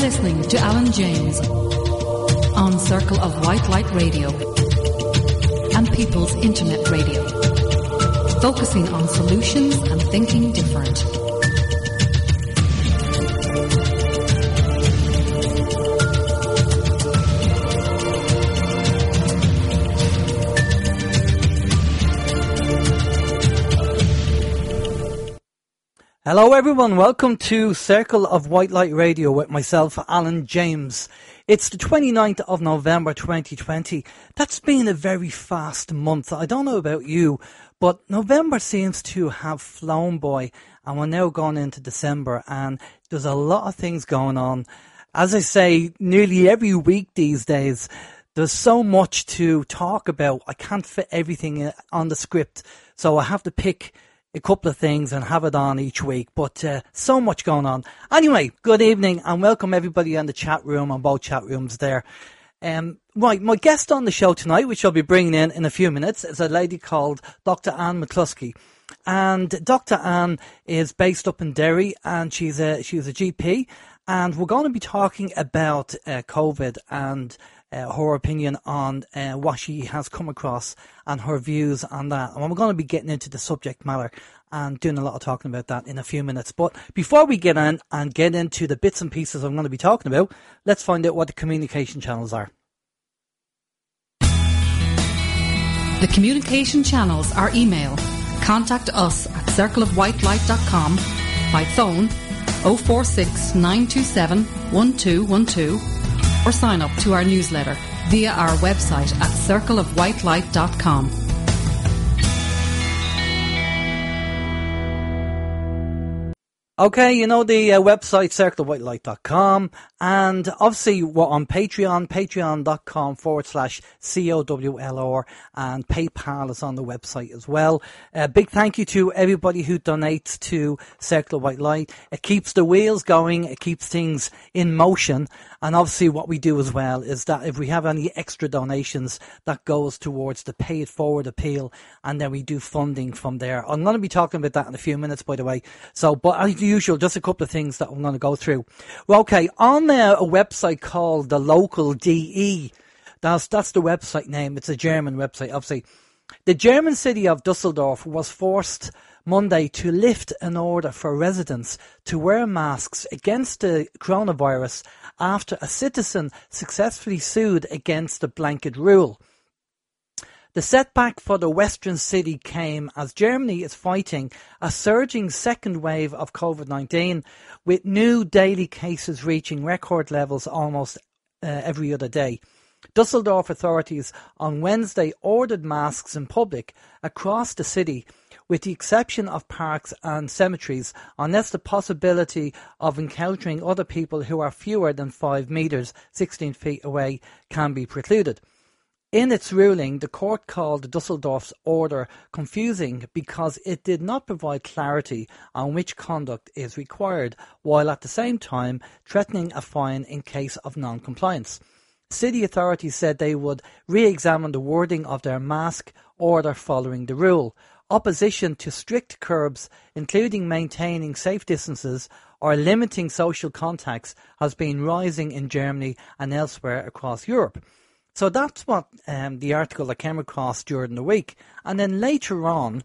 listening to Alan James on Circle of White Light Radio and People's Internet Radio, focusing on solutions and thinking different. Hello everyone, welcome to Circle of White Light Radio with myself, Alan James. It's the 29th of November 2020. That's been a very fast month. I don't know about you, but November seems to have flown by and we're now going into December and there's a lot of things going on. As I say, nearly every week these days, there's so much to talk about. I can't fit everything on the script, so I have to pick a couple of things and have it on each week, but so much going on. Anyway, good evening and welcome everybody in the chat room, on both chat rooms there. Right, my guest on the show tonight, which I'll be bringing in a few minutes, is a lady called Dr. Anne McCluskey. And Dr. Anne is based up in Derry and she's a GP, and we're going to be talking about COVID and her opinion on what she has come across and her views on that. And we're going to be getting into the subject matter and doing a lot of talking about that in a few minutes. But before we get in and get into the bits and pieces I'm going to be talking about, let's find out what the communication channels are. The communication channels are email. Contact us at circleofwhitelight.com, by phone 046 927 1212, or sign up to our newsletter via our website at circleofwhitelight.com. Okay, you know the website, circleofwhitelight.com, and obviously we're on Patreon, patreon.com/COWLR, and PayPal is on the website as well. Big thank you to everybody who donates to Circle of White Light. It keeps the wheels going, it keeps things in motion, and obviously what we do as well is that if we have any extra donations, that goes towards the Pay It Forward appeal, and then we do funding from there. I'm going to be talking about that in a few minutes, by the way. So, but as usual, just a couple of things that I'm going to go through. Well, okay, on a website called the Local DE, that's the website name. It's a German website, obviously. The German city of Dusseldorf was forced Monday to lift an order for residents to wear masks against the coronavirus after a citizen successfully sued against the blanket rule. The setback for the western city came as Germany is fighting a surging second wave of COVID-19, with new daily cases reaching record levels almost every other day. Dusseldorf authorities on Wednesday ordered masks in public across the city, with the exception of parks and cemeteries, unless the possibility of encountering other people who are fewer than 5 metres, 16 feet away, can be precluded. In its ruling, the court called Dusseldorf's order confusing because it did not provide clarity on which conduct is required, while at the same time threatening a fine in case of non-compliance. City authorities said they would re-examine the wording of their mask order following the rule. Opposition to strict curbs, including maintaining safe distances or limiting social contacts, has been rising in Germany and elsewhere across Europe. So that's what the article I came across during the week. And then later on,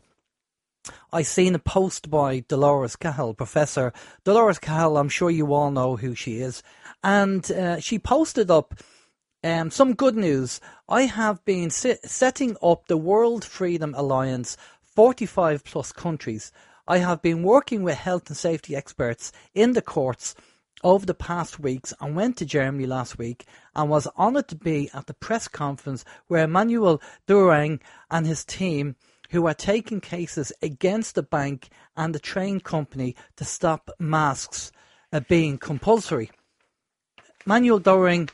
I seen a post by Dolores Cahill, Professor Dolores Cahill. I'm sure you all know who she is. And she posted up some good news. I have been setting up the World Freedom Alliance, 45 plus countries. I have been working with health and safety experts in the courts over the past weeks and went to Germany last week and was honoured to be at the press conference where Emmanuel Durang and his team, who are taking cases against the bank and the train company to stop masks being compulsory. Emmanuel Durang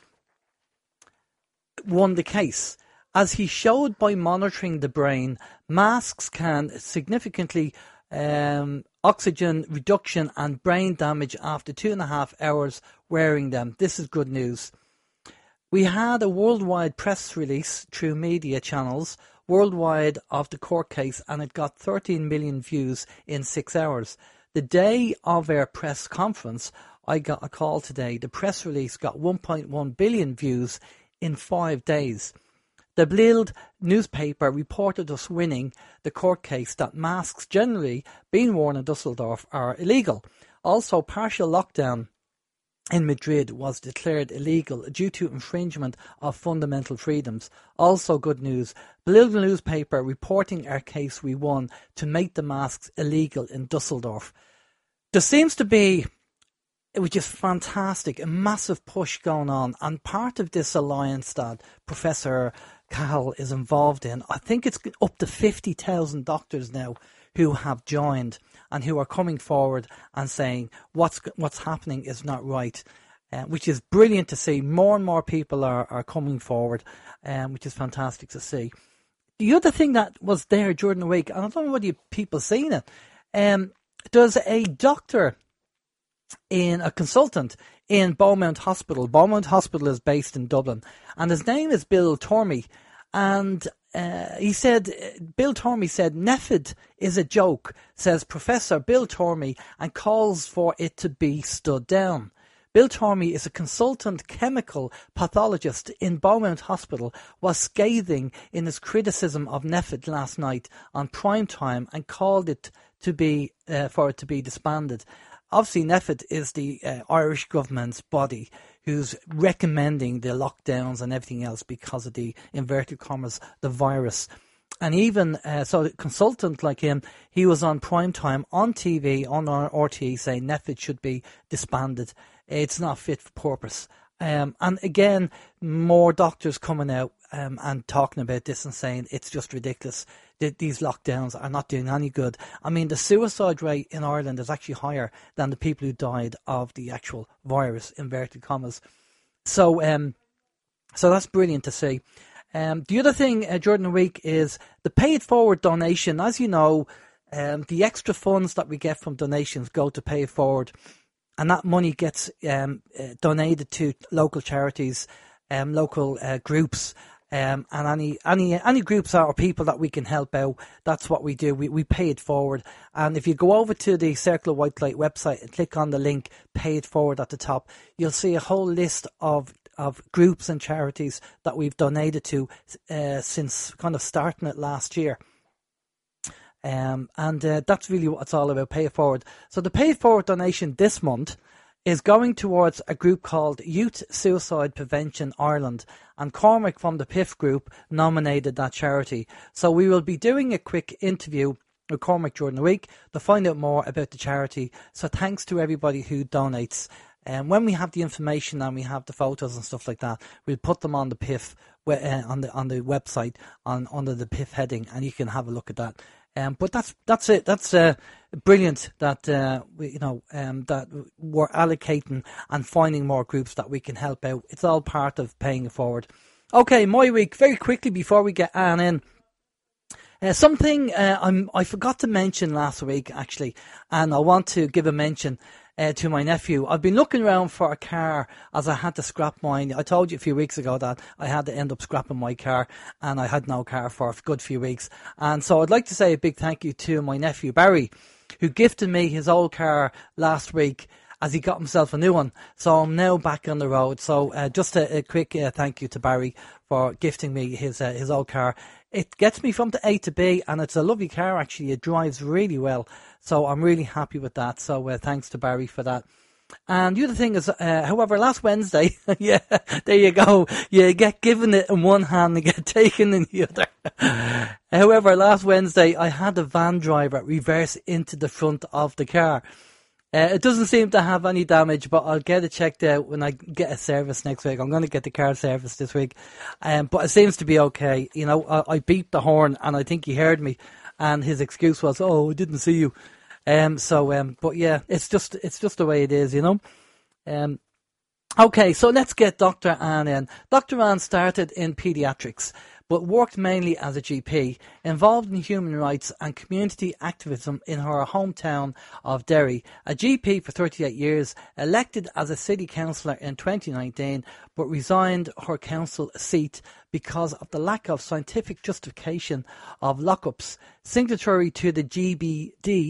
won the case. As he showed by monitoring the brain, masks can significantly oxygen reduction and brain damage after 2.5 hours wearing them. This is good news. We had a worldwide press release through media channels worldwide of the court case, and it got 13 million views in 6 hours. The day of our press conference, I got a call today. The press release got 1.1 billion views in 5 days. The Bild newspaper reported us winning the court case that masks generally being worn in Dusseldorf are illegal. Also, partial lockdown in Madrid was declared illegal due to infringement of fundamental freedoms. Also good news, Bild newspaper reporting our case we won to make the masks illegal in Dusseldorf. There seems to be, which is fantastic, a massive push going on, and part of this alliance that Professor Cahill is involved in, I think it's up to 50,000 doctors now who have joined and who are coming forward and saying what's happening is not right, which is brilliant to see. More and more people are coming forward, which is fantastic to see. The other thing that was there during the week, and I don't know whether people seen it, there's a doctor, a consultant in Beaumont Hospital. Beaumont Hospital is based in Dublin, and his name is Bill Tormey. And Bill Tormey said, NPHET is a joke, says Professor Bill Tormey, and calls for it to be stood down. Bill Tormey is a consultant chemical pathologist in Beaumont Hospital, was scathing in his criticism of NPHET last night on prime time and called it to be for it to be disbanded. Obviously, NPHET is the Irish government's body who's recommending the lockdowns and everything else because of the, inverted commas, the virus. And even, so a consultant like him, he was on prime time on TV, on RTE, saying NPHET should be disbanded. It's not fit for purpose. And again, more doctors coming out and talking about this and saying it's just ridiculous. These lockdowns are not doing any good. I mean, the suicide rate in Ireland is actually higher than the people who died of the actual virus, inverted commas. So that's brilliant to see. The other thing during the week is the paid forward donation. As you know, the extra funds that we get from donations go to pay it forward, and that money gets donated to local charities, local groups. And any groups or people that we can help out, that's what we do. We pay it forward. And if you go over to the Circle of White Light website and click on the link, pay it forward at the top, you'll see a whole list of groups and charities that we've donated to since kind of starting it last year. And that's really what it's all about, pay it forward. So the pay it forward donation this month is going towards a group called Youth Suicide Prevention Ireland, and Cormac from the PIF group nominated that charity. So we will be doing a quick interview with Cormac during the week to find out more about the charity. So thanks to everybody who donates. And when we have the information and we have the photos and stuff like that, we'll put them on the PIF on the website under the PIF heading, and you can have a look at that. But that's it. That's brilliant that that we're allocating and finding more groups that we can help out. It's all part of paying it forward. Okay, my week very quickly before we get Anne in. Something I forgot to mention last week actually, and I want to give a mention to my nephew. I've been looking around for a car as I had to scrap mine. I told you a few weeks ago that I had to end up scrapping my car, and I had no car for a good few weeks. And so I'd like to say a big thank you to my nephew Barry, who gifted me his old car last week as he got himself a new one. So I'm now back on the road. So just a quick thank you to Barry for gifting me his old car. It gets me from the A to B, and it's a lovely car actually. It drives really well. So I'm really happy with that. So thanks to Barry for that. And the other thing is, however, last Wednesday, yeah, there you go. You get given it in one hand and get taken in the other. However, last Wednesday, I had a van driver reverse into the front of the car. It doesn't seem to have any damage, but I'll get it checked out when I get a service next week. I'm going to get the car serviced this week. But it seems to be okay. You know, I beeped the horn and I think he heard me, and his excuse was, "Oh, I didn't see you." But yeah, it's just the way it is, you know. Okay, so let's get Dr. Anne in. Dr. Anne started in paediatrics, but worked mainly as a GP, involved in human rights and community activism in her hometown of Derry. A GP for 38 years, elected as a city councillor in 2019, but resigned her council seat because of the lack of scientific justification of lockups. Signatory to the GBD,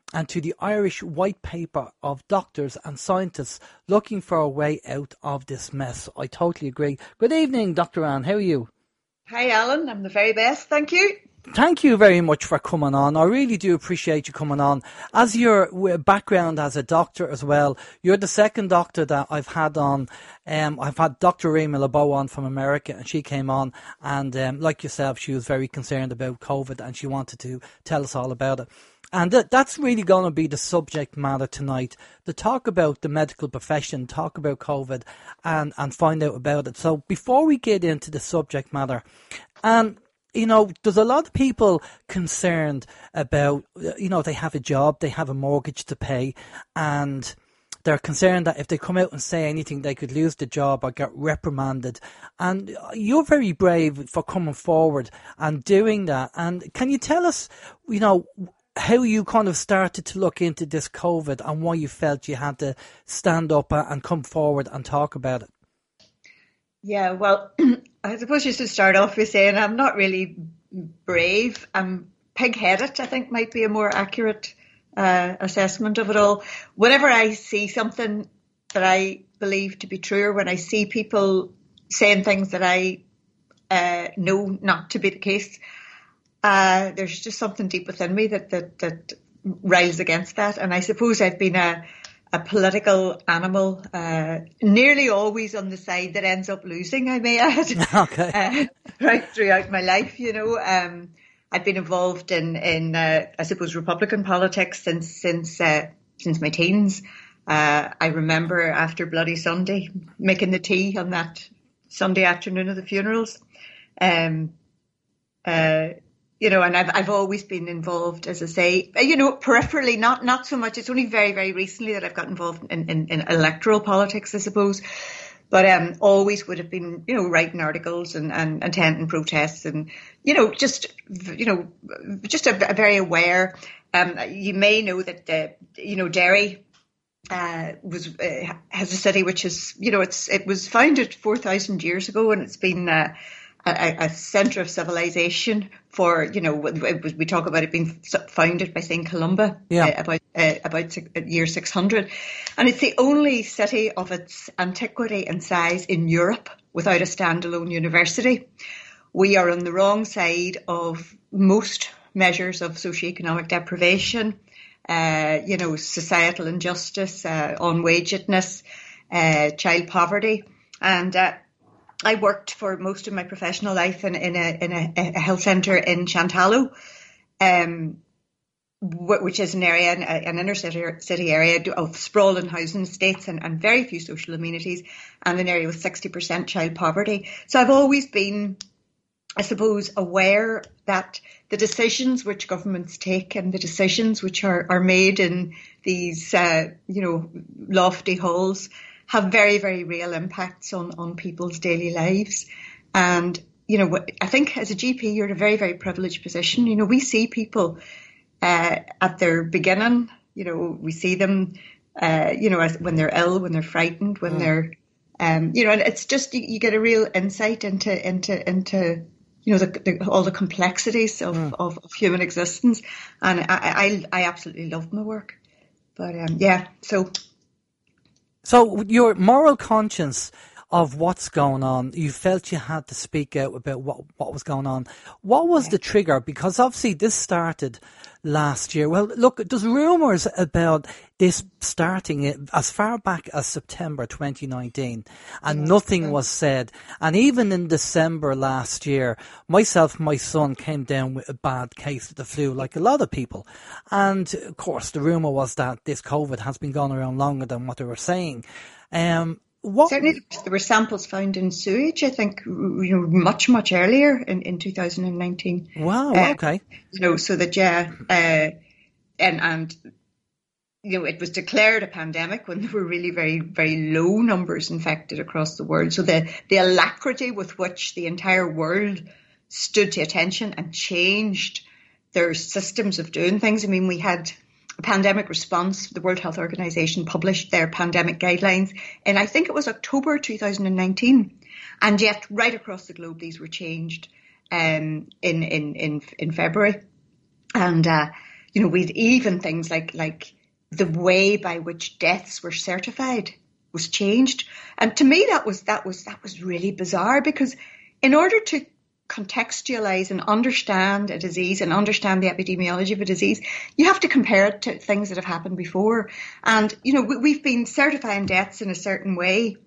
and to the Irish White Paper of doctors and scientists looking for a way out of this mess. I totally agree. Good evening, Dr. Anne. How are you? Hi, Alan. I'm the very best. Thank you. Thank you very much for coming on. I really do appreciate you coming on. As your background as a doctor as well, you're the second doctor that I've had on. I've had Dr. Rima LeBeau on from America, and she came on, and like yourself, she was very concerned about COVID, and she wanted to tell us all about it. And that's really going to be the subject matter tonight, to talk about the medical profession, talk about COVID, and find out about it. So before we get into the subject matter, there's a lot of people concerned about, they have a job, they have a mortgage to pay, and they're concerned that if they come out and say anything, they could lose the job or get reprimanded. And you're very brave for coming forward and doing that. And can you tell us, how you kind of started to look into this COVID and why you felt you had to stand up and come forward and talk about it? Yeah, well, I suppose just to start off with saying I'm not really brave. I'm pig-headed, I think might be a more accurate assessment of it all. Whenever I see something that I believe to be true, or when I see people saying things that I know not to be the case, there's just something deep within me that riles against that. And I suppose I've been a political animal, nearly always on the side that ends up losing, I may add. Okay. Right throughout my life, I've been involved in I suppose, Republican politics since my teens. I remember after Bloody Sunday making the tea on that Sunday afternoon of the funerals. And I've always been involved, as I say, peripherally, not so much. It's only very, very recently that I've got involved in electoral politics, I suppose. But always would have been, writing articles and attending protests and, just very aware. You may know that, Derry has a city which is, it was founded 4,000 years ago, and it's been a centre of civilization for, we talk about it being founded by St. Columba about year 600. And it's the only city of its antiquity and size in Europe without a standalone university. We are on the wrong side of most measures of socioeconomic deprivation, societal injustice, unwagedness, child poverty. And I worked for most of my professional life in a health centre in Chantallow, which is an area, an inner city area of sprawling housing estates and very few social amenities, and an area with 60% child poverty. So I've always been, I suppose, aware that the decisions which governments take and the decisions which are made in these, lofty halls have very, very real impacts on people's daily lives. And, I think as a GP, you're in a very, very privileged position. We see people at their beginning, we see them, when they're ill, when they're frightened, when they're, and it's just, you get a real insight into all the complexities of human existence. And I absolutely love my work. But, So your moral conscience of what's going on, you felt you had to speak out about what was going on. What was the trigger? Because obviously this started last year. Well, look, there's rumours about this starting as far back as September 2019, and nothing was said. And even in December last year, my son came down with a bad case of the flu, like a lot of people. And of course, the rumour was that this COVID has been going around longer than what they were saying. Certainly, there were samples found in sewage, I think, much, much earlier in 2019. Wow, okay. So that, and it was declared a pandemic when there were really very, very low numbers infected across the world. So the alacrity with which the entire world stood to attention and changed their systems of doing things. I mean, we had a pandemic response. The World Health Organization published their pandemic guidelines, and I think it was October 2019. And yet, right across the globe, these were changed in February. And with even things like the way by which deaths were certified was changed. And to me, that was really bizarre, because in order to contextualize and understand a disease and understand the epidemiology of a disease, you have to compare it to things that have happened before. And, we've been certifying deaths in a certain way,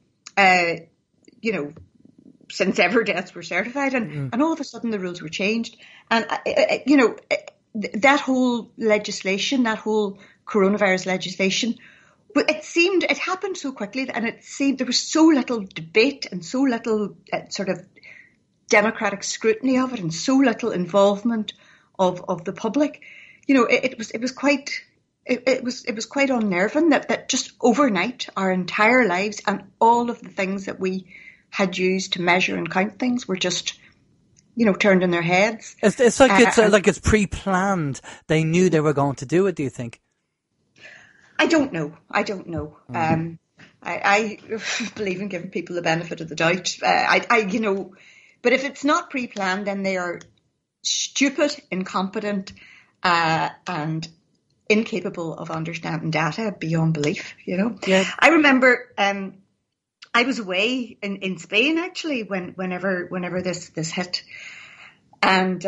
since ever deaths were certified, and all of a sudden the rules were changed. And, that whole legislation, that whole coronavirus legislation, it happened so quickly, and it seemed there was so little debate and so little sort of democratic scrutiny of it, and so little involvement of the public. It was quite unnerving that just overnight our entire lives and all of the things that we had used to measure and count things were just turned on their heads. It's like it's pre-planned. They knew they were going to do it. Do you think? I don't know. Mm-hmm. I believe in giving people the benefit of the doubt. But if it's not pre-planned, then they are stupid, incompetent, and incapable of understanding data beyond belief. Yeah. I remember I was away in Spain actually whenever this hit, and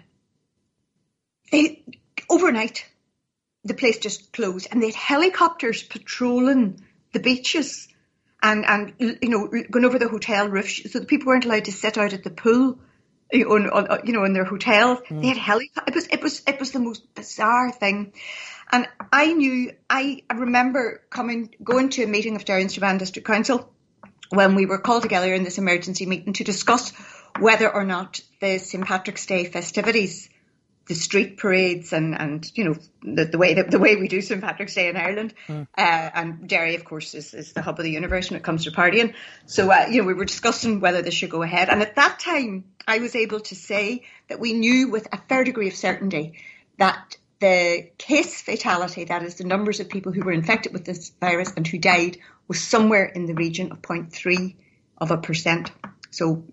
overnight the place just closed, and they had helicopters patrolling the beaches and going over the hotel roofs, so the people weren't allowed to sit out at the pool, in their hotels. They had helicopters. It was the most bizarre thing. And I remember going to a meeting of Derry and Strabane District Council when we were called together in this emergency meeting to discuss whether or not the St. Patrick's Day festivities, the street parades and the way we do St. Patrick's Day in Ireland, and Derry, of course, is the hub of the universe when it comes to partying. So, we were discussing whether this should go ahead. And at that time, I was able to say that we knew with a fair degree of certainty that the case fatality, that is the numbers of people who were infected with this virus and who died, was somewhere in the region of 0.3%. So,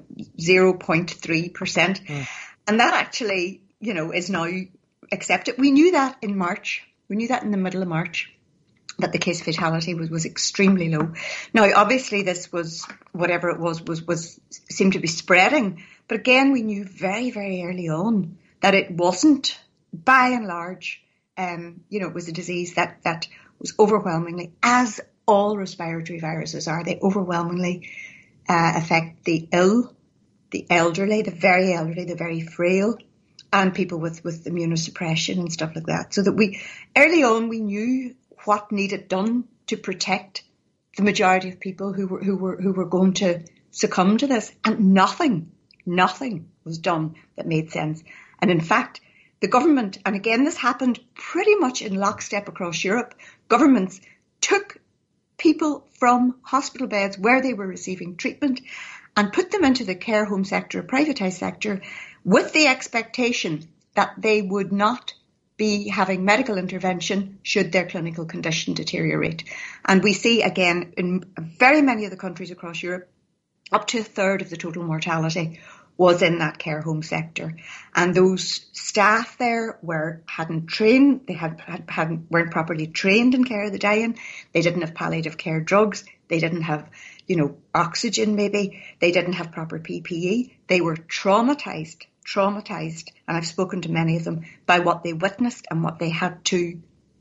0.3%. And that actually, is now accepted. We knew that in March. We knew that in the middle of March, that the case fatality was extremely low. Now, obviously, this was, whatever it was seemed to be spreading. But again, we knew very, very early on that it wasn't, by and large, it was a disease that was overwhelmingly, as all respiratory viruses are, they overwhelmingly affect the ill, the elderly, the very frail, and people with immunosuppression and stuff like that. So that early on we knew what needed done to protect the majority of people who were going to succumb to this, and nothing was done that made sense. And in fact, the government, and again this happened pretty much in lockstep across Europe, governments took people from hospital beds where they were receiving treatment and put them into the care home sector, privatised sector, with the expectation that they would not be having medical intervention should their clinical condition deteriorate. And we see, again, in very many of the countries across Europe, up to a third of the total mortality was in that care home sector. And those staff there hadn't trained, they weren't properly trained in care of the dying. They didn't have palliative care drugs. They didn't have, oxygen maybe. They didn't have proper PPE. They were traumatized, and I've spoken to many of them, by what they witnessed and what they had to,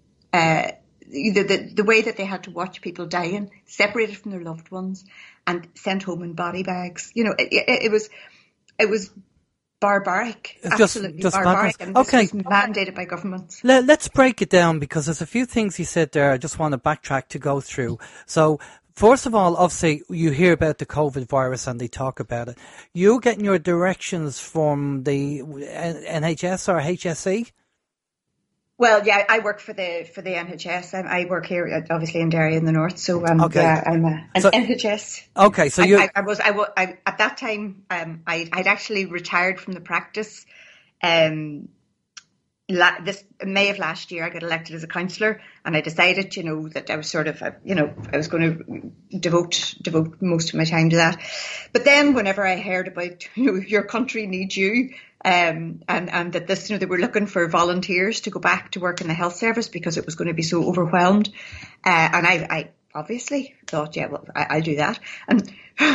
the way that they had to watch people dying, separated from their loved ones and sent home in body bags. It was barbaric, absolutely just barbaric, and this was mandated by governments. Let's break it down, because there's a few things you said there I just want to backtrack to go through. So, first of all, obviously, you hear about the COVID virus and they talk about it. You're getting your directions from the NHS or HSE? Well, yeah, I work for the NHS. I work here, obviously, in Derry in the north. So, yeah, I'm an NHS. Okay, so I at that time, I'd actually retired from the practice, this May of last year, I got elected as a councillor, and I decided, that I was sort of, I was going to devote most of my time to that. But then, whenever I heard about, your country needs you, and that this, they were looking for volunteers to go back to work in the health service because it was going to be so overwhelmed, and I obviously thought, yeah, well, I'll do that, and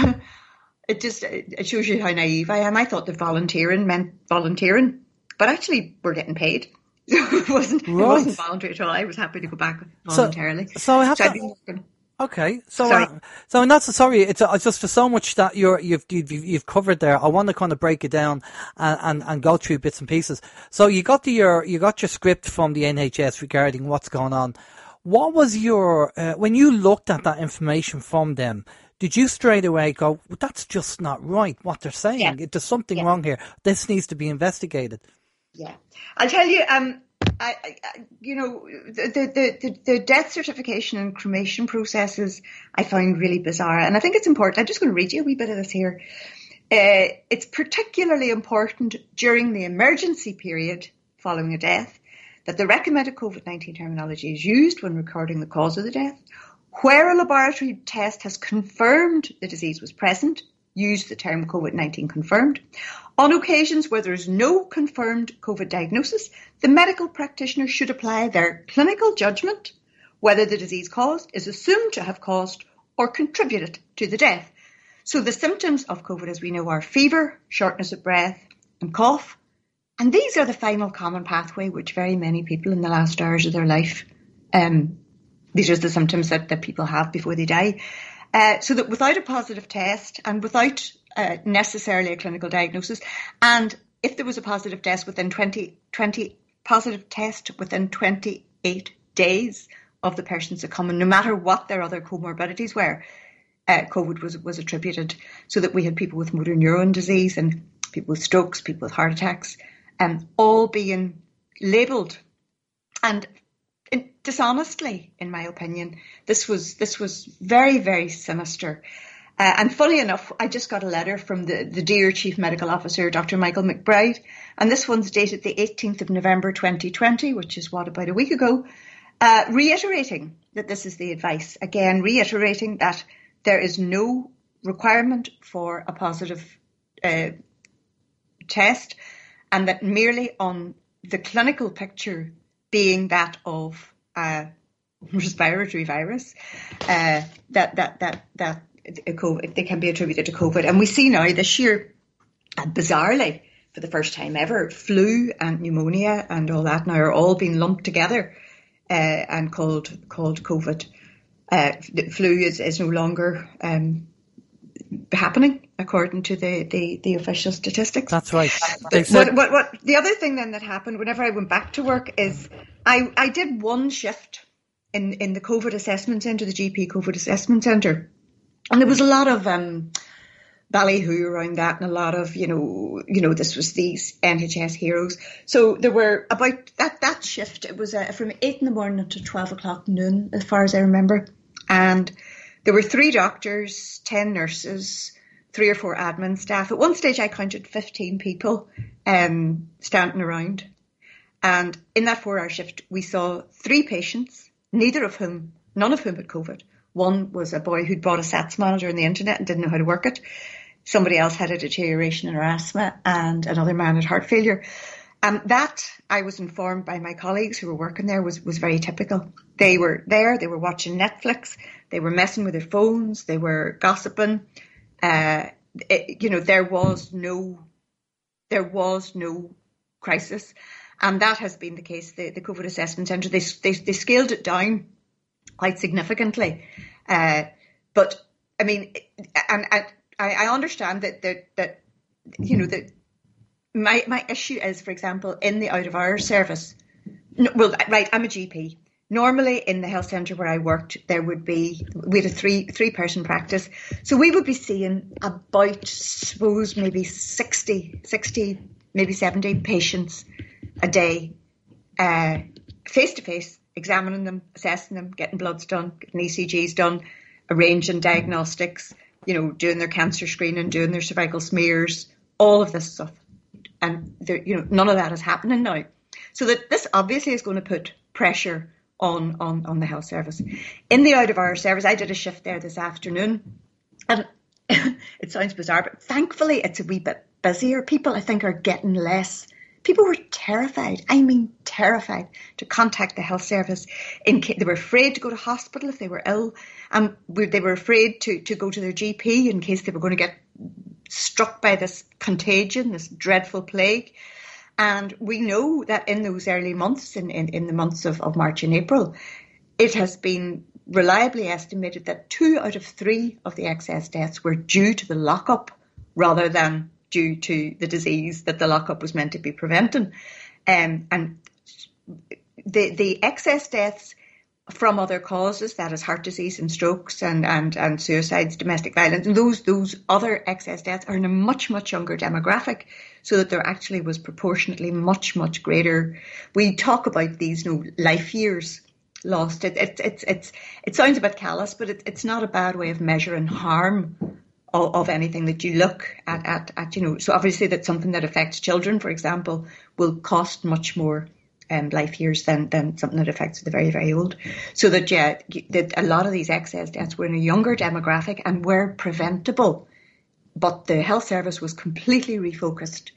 it shows you how naive I am. I thought that volunteering meant volunteering. But actually, we're getting paid. It wasn't voluntary at all. I was happy to go back voluntarily. So I have to. Okay, so not so sorry. It's just for so much that you've covered there. I want to kind of break it down and go through bits and pieces. So you got your script from the NHS regarding what's going on. What was your when you looked at that information from them? Did you straight away go, well, that's just not right, what they're saying? Yeah. There's something wrong here. This needs to be investigated. Yeah. I'll tell you, the death certification and cremation processes I find really bizarre. And I think it's important. I'm just going to read you a wee bit of this here. It's particularly important during the emergency period following a death that the recommended COVID-19 terminology is used when recording the cause of the death. Where a laboratory test has confirmed the disease was present, use the term COVID-19 confirmed. On occasions where there is no confirmed COVID diagnosis, the medical practitioner should apply their clinical judgment whether the disease caused is assumed to have caused or contributed to the death. So the symptoms of COVID, as we know, are fever, shortness of breath, and cough. And these are the final common pathway which very many people in the last hours of their life, these are the symptoms that people have before they die. So that without a positive test and without necessarily a clinical diagnosis, and if there was a positive test within 28 days of the person succumbing, no matter what their other comorbidities were, COVID was attributed. So that we had people with motor neuron disease and people with strokes, people with heart attacks, all being labelled. And dishonestly, in my opinion, this was very, very sinister. And funny enough, I just got a letter from the dear Chief Medical Officer, Dr. Michael McBride, and this one's dated the 18th of November 2020, which is about a week ago, reiterating that this is the advice. Again, reiterating that there is no requirement for a positive test, and that merely on the clinical picture being that of respiratory virus, that COVID, they can be attributed to COVID. And we see now this year, bizarrely, for the first time ever, flu and pneumonia and all that now are all being lumped together and called COVID. The flu is no longer happening according to the official statistics. That's right. What the other thing then that happened whenever I went back to work is I did one shift in the COVID assessment centre, the GP COVID assessment centre, and there was a lot of ballyhoo around that, and a lot of this was these NHS heroes. So there were about that shift. It was from 8 a.m. to 12 o'clock noon, as far as I remember, and there were 3 doctors, 10 nurses, 3 or 4 admin staff. At one stage, I counted 15 people standing around. And in that 4-hour shift, we saw 3 patients, none of whom had COVID. One was a boy who'd bought a SATS monitor on the internet and didn't know how to work it. Somebody else had a deterioration in her asthma, and another man had heart failure. That, I was informed by my colleagues who were working there, was very typical. They were there, they were watching Netflix, they were messing with their phones, they were gossiping. There was no crisis. And that has been the case. The COVID assessment centre, they scaled it down quite significantly. But I mean, and I understand that my issue is, for example, in the out of hours service. Well, right, I'm a GP. Normally in the health centre where I worked, we had a three person practice. So we would be seeing about, suppose, maybe 60, maybe 70 patients a day, face to face, examining them, assessing them, getting bloods done, getting ECGs done, arranging diagnostics, doing their cancer screening, doing their cervical smears, all of this stuff. And none of that is happening now. So that this obviously is going to put pressure on the health service. In the out-of-hours service, I did a shift there this afternoon, and it sounds bizarre, but thankfully it's a wee bit busier. People, I think, are getting less. People were terrified, I mean terrified, to contact the health service. They were afraid to go to hospital if they were ill, and they were afraid to go to their GP in case they were going to get struck by this contagion, this dreadful plague. And we know that in those early months, in the months of March and April, it has been reliably estimated that 2 out of 3 of the excess deaths were due to the lockup rather than due to the disease that the lockup was meant to be preventing. And the excess deaths from other causes, that is heart disease and strokes and suicides, domestic violence, and those other excess deaths are in a much, much younger demographic, so that there actually was proportionately much, much greater. We talk about these life years lost. It sounds a bit callous, but it's not a bad way of measuring harm of anything that you look at. So obviously that's something that affects children, for example, will cost much more life years than something that affects the very, very old. So that a lot of these excess deaths were in a younger demographic and were preventable, but the health service was completely refocused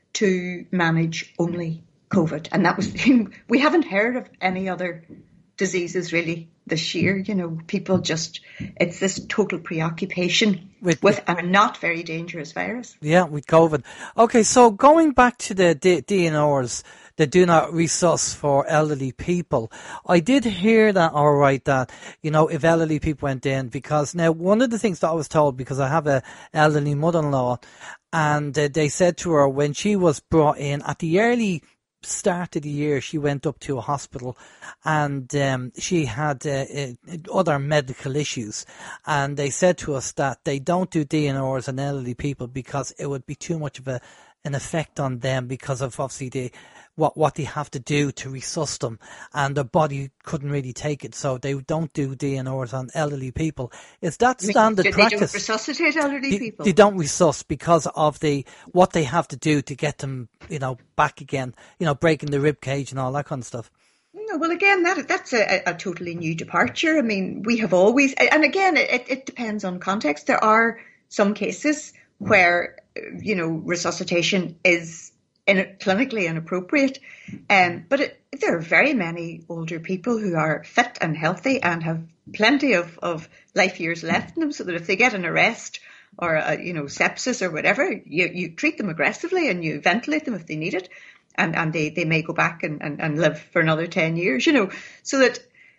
to manage only COVID. And that was, we haven't heard of any other diseases really this year. People just, it's this total preoccupation with a not very dangerous virus. Yeah, with COVID. Okay, so going back to the DNRs, the do not resus for elderly people. I did hear that, all right, that, if elderly people went in, because now one of the things that I was told, because I have a elderly mother-in-law, and they said to her when she was brought in at the early start of the year, she went up to a hospital and she had other medical issues, and they said to us that they don't do DNRs on elderly people because it would be too much of an effect on them, because of obviously what they have to do to resuscitate them, and their body couldn't really take it, so they don't do DNRs on elderly people. Is that standard practice? They don't resuscitate elderly people? They don't resuscitate because of what they have to do to get them, back again, breaking the rib cage and all that kind of stuff. No, well, again, that's a totally new departure. I mean, we have always, and again, it depends on context. There are some cases where, resuscitation is clinically inappropriate, but there are very many older people who are fit and healthy and have plenty of life years left in them, so that if they get an arrest or sepsis or whatever, you treat them aggressively and you ventilate them if they need it, and they may go back and live for another 10 years, so that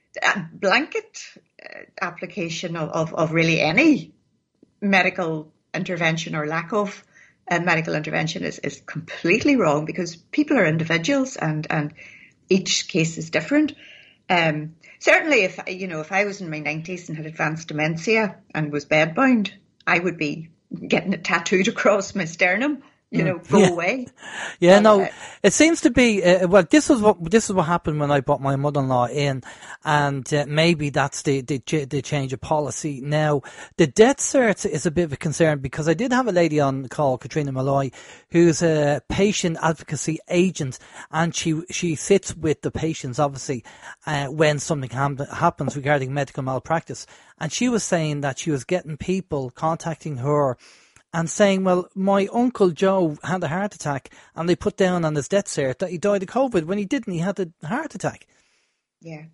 blanket application of really any medical intervention or lack of medical intervention is completely wrong, because people are individuals and each case is different. Certainly if I was in my 90s and had advanced dementia and was bedbound, I would be getting it tattooed across my sternum. Go away. Yeah, no, it seems to be, this is what happened when I brought my mother-in-law in, and maybe that's the change of policy. Now, the death cert is a bit of a concern, because I did have a lady on the call, Katrina Malloy, who's a patient advocacy agent, and she sits with the patients, obviously, when something happens regarding medical malpractice. And she was saying that she was getting people contacting her and saying, well, my Uncle Joe had a heart attack, and they put down on his death cert that he died of COVID when he didn't. He had a heart attack. Yeah.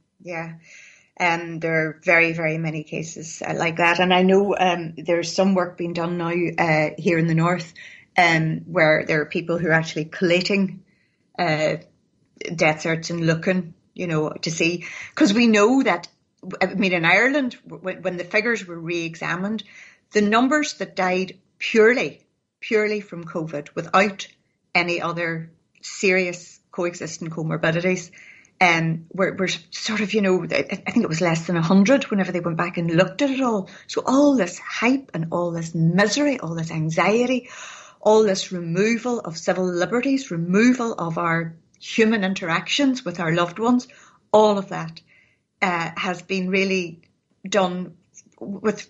There are very, very many cases like that. And I know there's some work being done now here in the north where there are people who are actually collating death certs and looking, to see. Because we know that, in Ireland, when the figures were re-examined, the numbers that died purely from COVID without any other serious coexisting comorbidities, were sort of, I think it was less than 100 whenever they went back and looked at it all. So all this hype and all this misery, all this anxiety, all this removal of civil liberties, removal of our human interactions with our loved ones, all of that has been really done with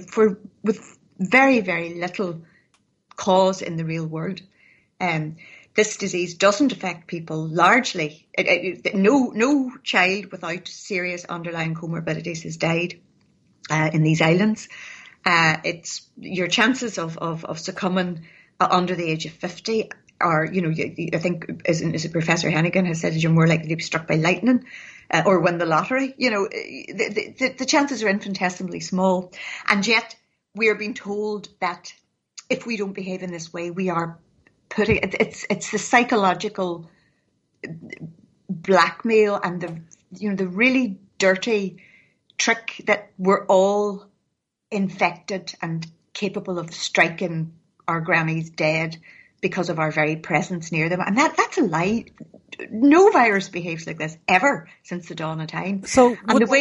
very, very little cause in the real world. this disease doesn't affect people largely. No child without serious underlying comorbidities has died in these islands. It's your chances of succumbing under the age of 50 are, I think, as Professor Hennigan has said, you're more likely to be struck by lightning or win the lottery. The chances are infinitesimally small. And yet we are being told that if we don't behave in this way, we are putting it's the psychological blackmail and the really dirty trick that we're all infected and capable of striking our grannies dead because of our very presence near them. And that's a lie. No virus behaves like this ever since the dawn of time. So,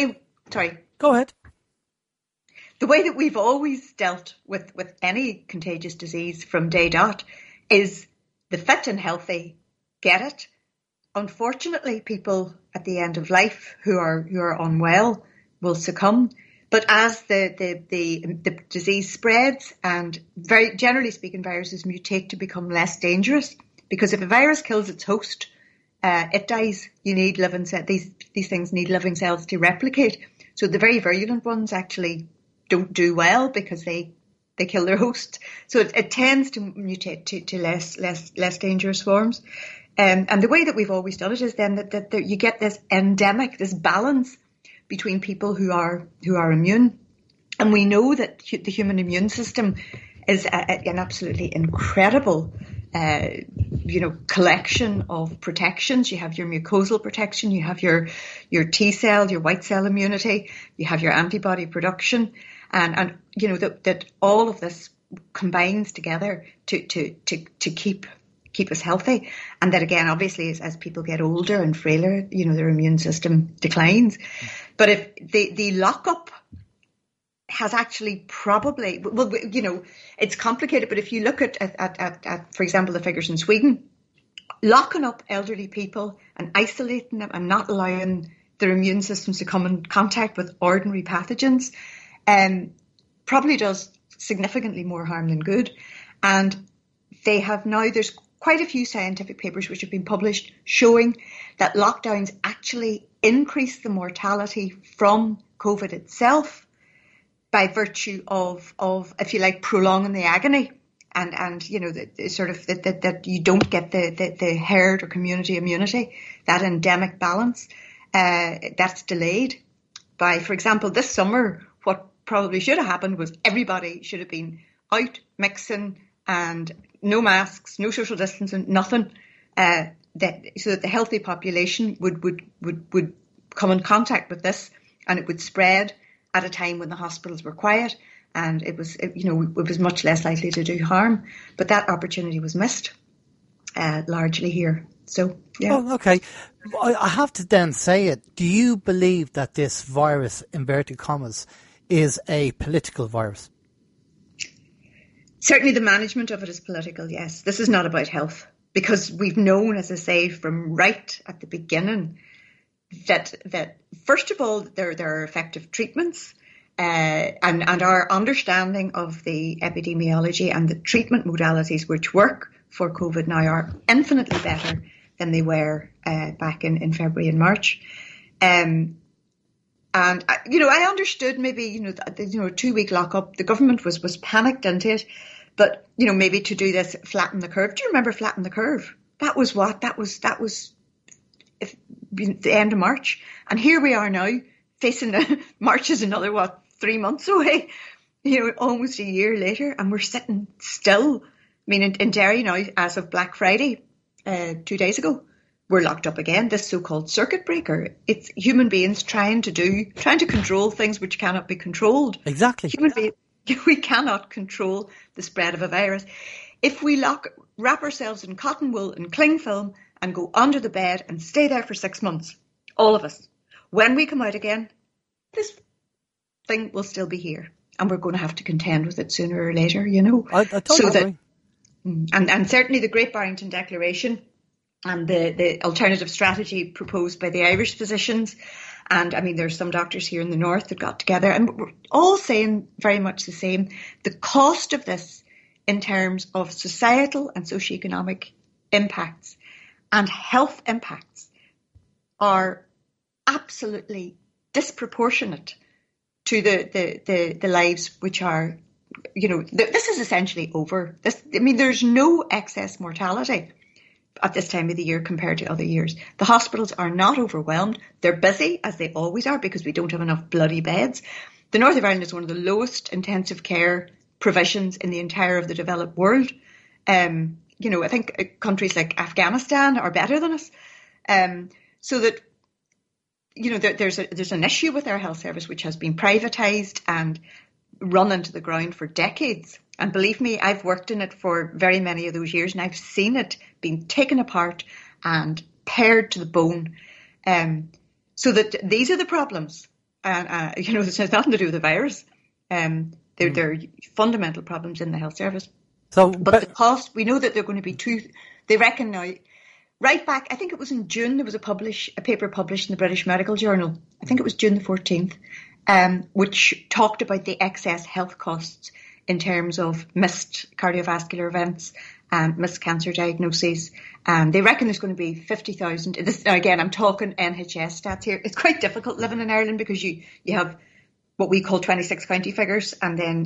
go ahead. The way that we've always dealt with any contagious disease from day dot is the fit and healthy get it. Unfortunately, people at the end of life who are unwell will succumb. But as the disease spreads, and very generally speaking, viruses mutate to become less dangerous, because if a virus kills its host, it dies. You need living cells. These things need living cells to replicate. So the very virulent ones actually don't do well because they kill their host. So it tends to mutate to less dangerous forms. And the way that we've always done it is then that you get this endemic, this balance between people who are immune. And we know that the human immune system is an absolutely incredible collection of protections. You have your mucosal protection, you have your T cell, your white cell immunity, you have your antibody production, and that all of this combines together to keep us healthy. And that again, obviously, as people get older and frailer, their immune system declines. But if the lockup has actually probably, it's complicated, but if you look at, for example, the figures in Sweden, locking up elderly people and isolating them and not allowing their immune systems to come in contact with ordinary pathogens probably does significantly more harm than good. And they have now, there's quite a few scientific papers which have been published showing that lockdowns actually increase the mortality from COVID itself by virtue of if you like, prolonging the agony and that you don't get the herd or community immunity, that endemic balance, that's delayed by, for example, this summer, what probably should have happened was everybody should have been out mixing and no masks, no social distancing, nothing, so that the healthy population would come in contact with this and it would spread at a time when the hospitals were quiet and it was much less likely to do harm. But that opportunity was missed largely here. So, yeah. Oh, okay. I have to then say it. Do you believe that this virus, inverted commas, is a political virus? Certainly the management of it is political, yes. This is not about health, because we've known, as I say, from right at the beginning that first of all, there are effective treatments and our understanding of the epidemiology and the treatment modalities which work for COVID now are infinitely better than they were back in February and March. And I understood maybe, a 2-week lockup, the government was panicked into it, but, maybe to do this, flatten the curve. Do you remember flatten the curve? That was the end of March. And here we are now facing March is another, 3 months away, almost a year later, and we're sitting still. I mean, in Derry now, as of Black Friday, 2 days ago, we're locked up again, this so-called circuit breaker. It's human beings trying to control things which cannot be controlled. Exactly. We cannot control the spread of a virus. If we wrap ourselves in cotton wool and cling film and go under the bed and stay there for 6 months, all of us, when we come out again, this thing will still be here. And we're going to have to contend with it sooner or later, I totally agree. And certainly the Great Barrington Declaration and the alternative strategy proposed by the Irish physicians. And I mean, there's some doctors here in the north that got together and we're all saying very much the same. The cost of this in terms of societal and socioeconomic impacts and health impacts are absolutely disproportionate to the lives which are, this is essentially over. There's no excess mortality at this time of the year compared to other years. The hospitals are not overwhelmed. They're busy, as they always are, because we don't have enough bloody beds. The North of Ireland is one of the lowest intensive care provisions in the entire of the developed world. I think countries like Afghanistan are better than us. So that, there's an issue with our health service which has been privatised and run into the ground for decades. And believe me, I've worked in it for very many of those years, and I've seen it being taken apart and pared to the bone. So that these are the problems. And, this has nothing to do with the virus. They're fundamental problems in the health service. But the cost, we know that they're going to be they reckon now, right back, I think it was in June, there was a paper published in the British Medical Journal. I think it was June the 14th, which talked about the excess health costs in terms of missed cardiovascular events and missed cancer diagnoses. They reckon there's going to be 50,000. Now again, I'm talking NHS stats here. It's quite difficult living in Ireland because you have what we call 26 county figures, and then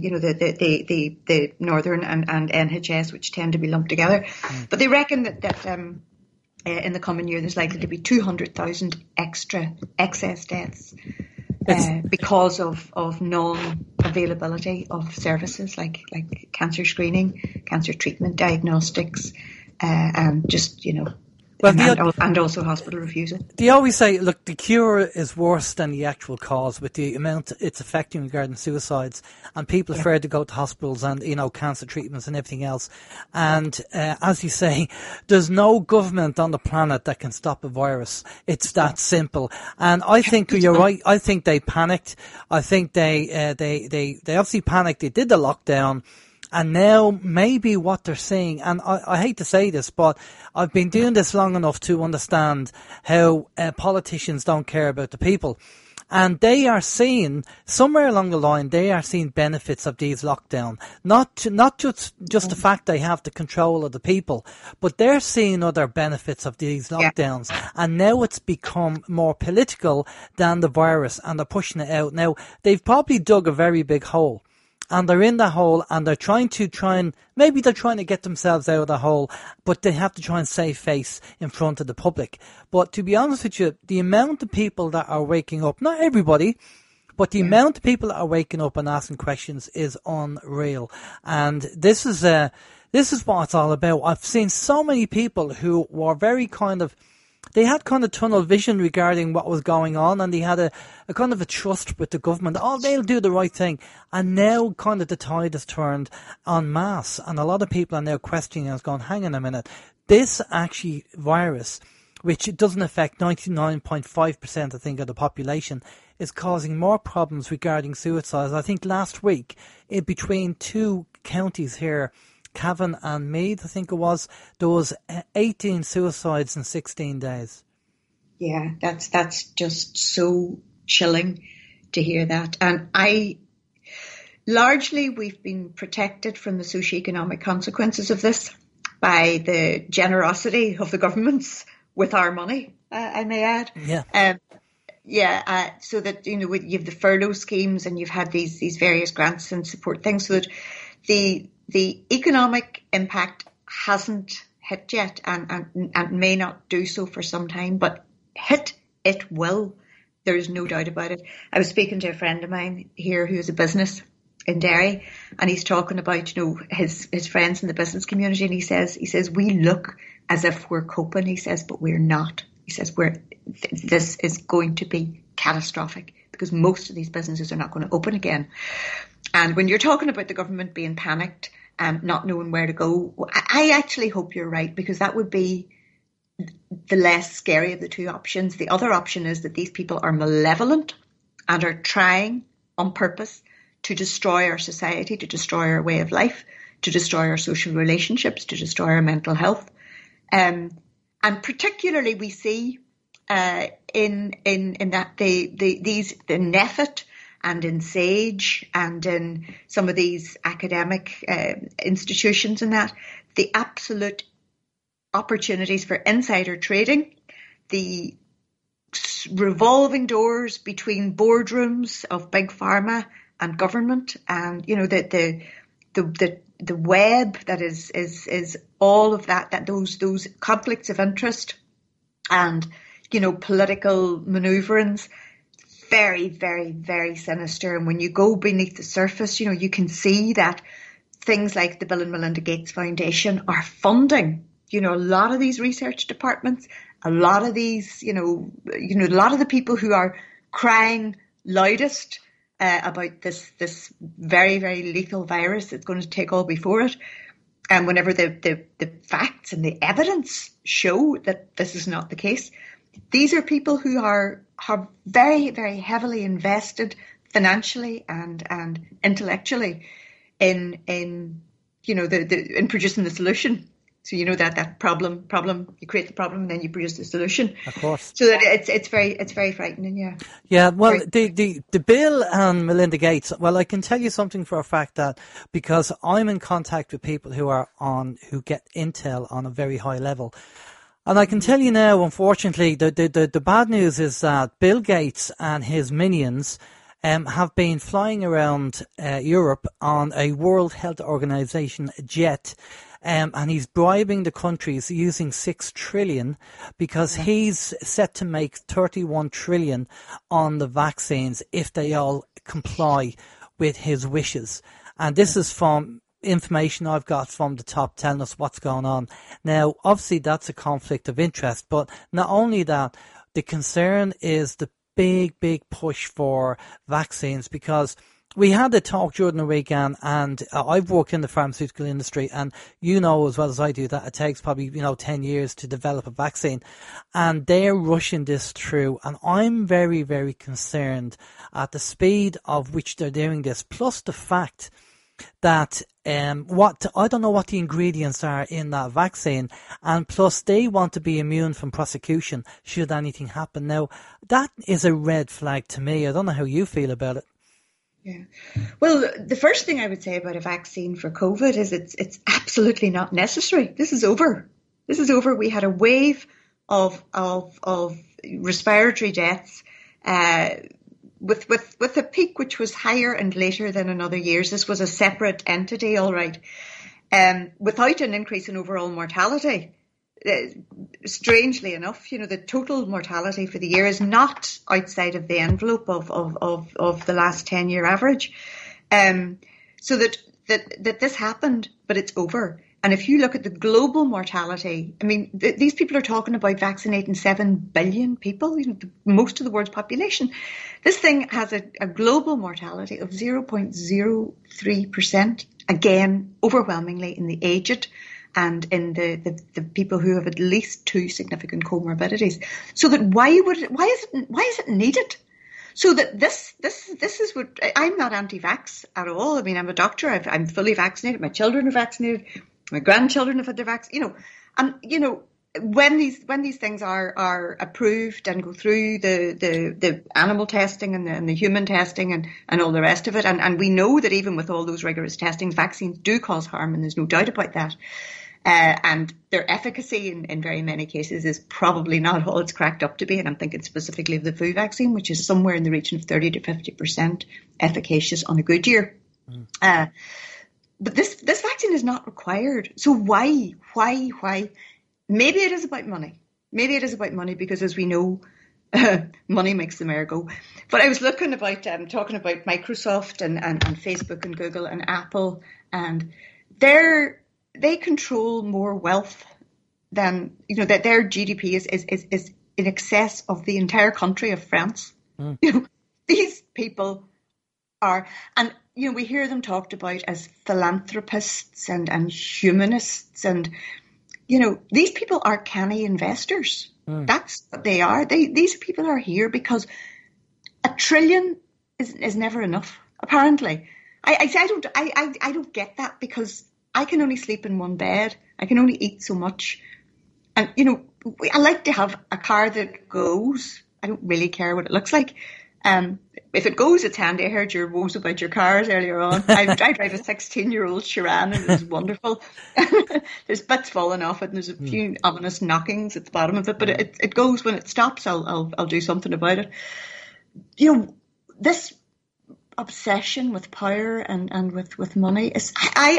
the Northern and NHS, which tend to be lumped together. But they reckon that in the coming year there's likely to be 200,000 extra excess deaths because of non-availability of services like cancer screening, cancer treatment, diagnostics, and just and also hospital refusal. They always say, look, the cure is worse than the actual cause with the amount it's affecting regarding suicides, and people are afraid to go to hospitals and, cancer treatments and everything else. And as you say, there's no government on the planet that can stop a virus. It's that simple. And I think you're right. I think they panicked. I think they obviously panicked. They did the lockdown. And now maybe what they're saying, and I hate to say this, but I've been doing this long enough to understand how politicians don't care about the people. And they are seeing, somewhere along the line, they are seeing benefits of these lockdown. Not just the fact they have the control of the people, but they're seeing other benefits of these lockdowns. Yeah. And now it's become more political than the virus, and they're pushing it out. Now, they've probably dug a very big hole. And they're in the hole, and they're trying to get themselves out of the hole, but they have to try and save face in front of the public. But to be honest with you, the amount of people that are waking up, not everybody, but the amount of people that are waking up and asking questions is unreal. And this is what it's all about. I've seen so many people who were very they had kind of tunnel vision regarding what was going on, and they had a kind of a trust with the government. Oh, they'll do the right thing. And now kind of the tide has turned en masse, and a lot of people are now questioning and going, hang on a minute, this actually virus, which it doesn't affect 99.5%, I think, of the population, is causing more problems regarding suicides. I think last week, between two counties here, Cavan and Meath, I think it was, there was 18 suicides in 16 days. Yeah, that's just so chilling to hear that. And largely we've been protected from the socioeconomic consequences of this by the generosity of the governments with our money, I may add. Yeah. So that, you have the furlough schemes, and you've had these various grants and support things, so that the economic impact hasn't hit yet, and may not do so for some time, but hit it will. There's no doubt about it. I was speaking to a friend of mine here who has a business in Derry, and he's talking about, his friends in the business community, and he says we look as if we're coping, he says, but we're not. He says this is going to be catastrophic because most of these businesses are not going to open again. And when you're talking about the government being panicked and not knowing where to go, I actually hope you're right, because that would be the less scary of the two options. The other option is that these people are malevolent and are trying on purpose to destroy our society, to destroy our way of life, to destroy our social relationships, to destroy our mental health. And particularly we see in that the NPHET and in SAGE and in some of these academic institutions and that, the absolute opportunities for insider trading, the revolving doors between boardrooms of big pharma and government, and the web that is all of that those conflicts of interest and political maneuverings. Very, very, very sinister. And when you go beneath the surface, you can see that things like the Bill and Melinda Gates Foundation are funding, a lot of these research departments, a lot of these, a lot of the people who are crying loudest about this very, very lethal virus that's going to take all before it. And whenever the facts and the evidence show that this is not the case, these are people who are very, very heavily invested financially and intellectually in producing the solution. So that problem you create the problem and then you produce the solution. Of course. So that it's very frightening. Yeah. Yeah. Well, the Bill and Melinda Gates. Well, I can tell you something for a fact that because I'm in contact with people who get intel on a very high level. And I can tell you now, unfortunately, the bad news is that Bill Gates and his minions have been flying around Europe on a World Health Organization jet, and he's bribing the countries using 6 trillion because he's set to make 31 trillion on the vaccines if they all comply with his wishes. And this is from information I've got from the top telling us what's going on. Now, obviously that's a conflict of interest, but not only that, the concern is the big push for vaccines, because we had a talk during the weekend, and I've worked in the pharmaceutical industry, and as well as I do that it takes probably 10 years to develop a vaccine, and they're rushing this through, and I'm very, very concerned at the speed of which they're doing this, plus the fact that I don't know what the ingredients are in that vaccine, and plus they want to be immune from prosecution should anything happen. Now, that is a red flag to me. I don't know how you feel about it. Yeah. Well, the first thing I would say about a vaccine for COVID is it's absolutely not necessary. This is over. We had a wave of respiratory deaths, with a peak which was higher and later than in other years. This was a separate entity, all right, without an increase in overall mortality. Strangely enough, the total mortality for the year is not outside of the envelope of the last 10-year average. So that this happened, but it's over. And if you look at the global mortality, I mean, these people are talking about vaccinating 7 billion people, most of the world's population. This thing has a global mortality of 0.03%, again, overwhelmingly in the aged and in the people who have at least 2 significant comorbidities. So that why is it needed? So that this is what, I'm not anti-vax at all. I mean, I'm a doctor. I'm fully vaccinated. My children are vaccinated. My grandchildren have had their vaccine, and when these things are approved and go through the animal testing and the human testing and all the rest of it, and we know that even with all those rigorous testings, vaccines do cause harm, and there's no doubt about that. And their efficacy in very many cases is probably not all it's cracked up to be. And I'm thinking specifically of the flu vaccine, which is somewhere in the region of 30 to 50% efficacious on a good year. But this vaccine is not required. So why? Maybe it is about money. Because as we know, money makes the mayor go. But I was looking about, talking about Microsoft and Facebook and Google and Apple, and they control more wealth than, that their GDP is in excess of the entire country of France. These people are, and we hear them talked about as philanthropists and humanists, and these people are canny investors. That's what they are. These people are here because $1 trillion is never enough. Apparently, I don't get that, because I can only sleep in one bed. I can only eat so much, and I like to have a car that goes. I don't really care what it looks like. If it goes, it's handy. I heard your woes about your cars earlier on. I drive a 16-year-old Chiran, and it's wonderful. There's bits falling off it, and there's a few ominous knockings at the bottom of it, but it goes. When it stops, I'll do something about it. You know, this obsession with power and with money is,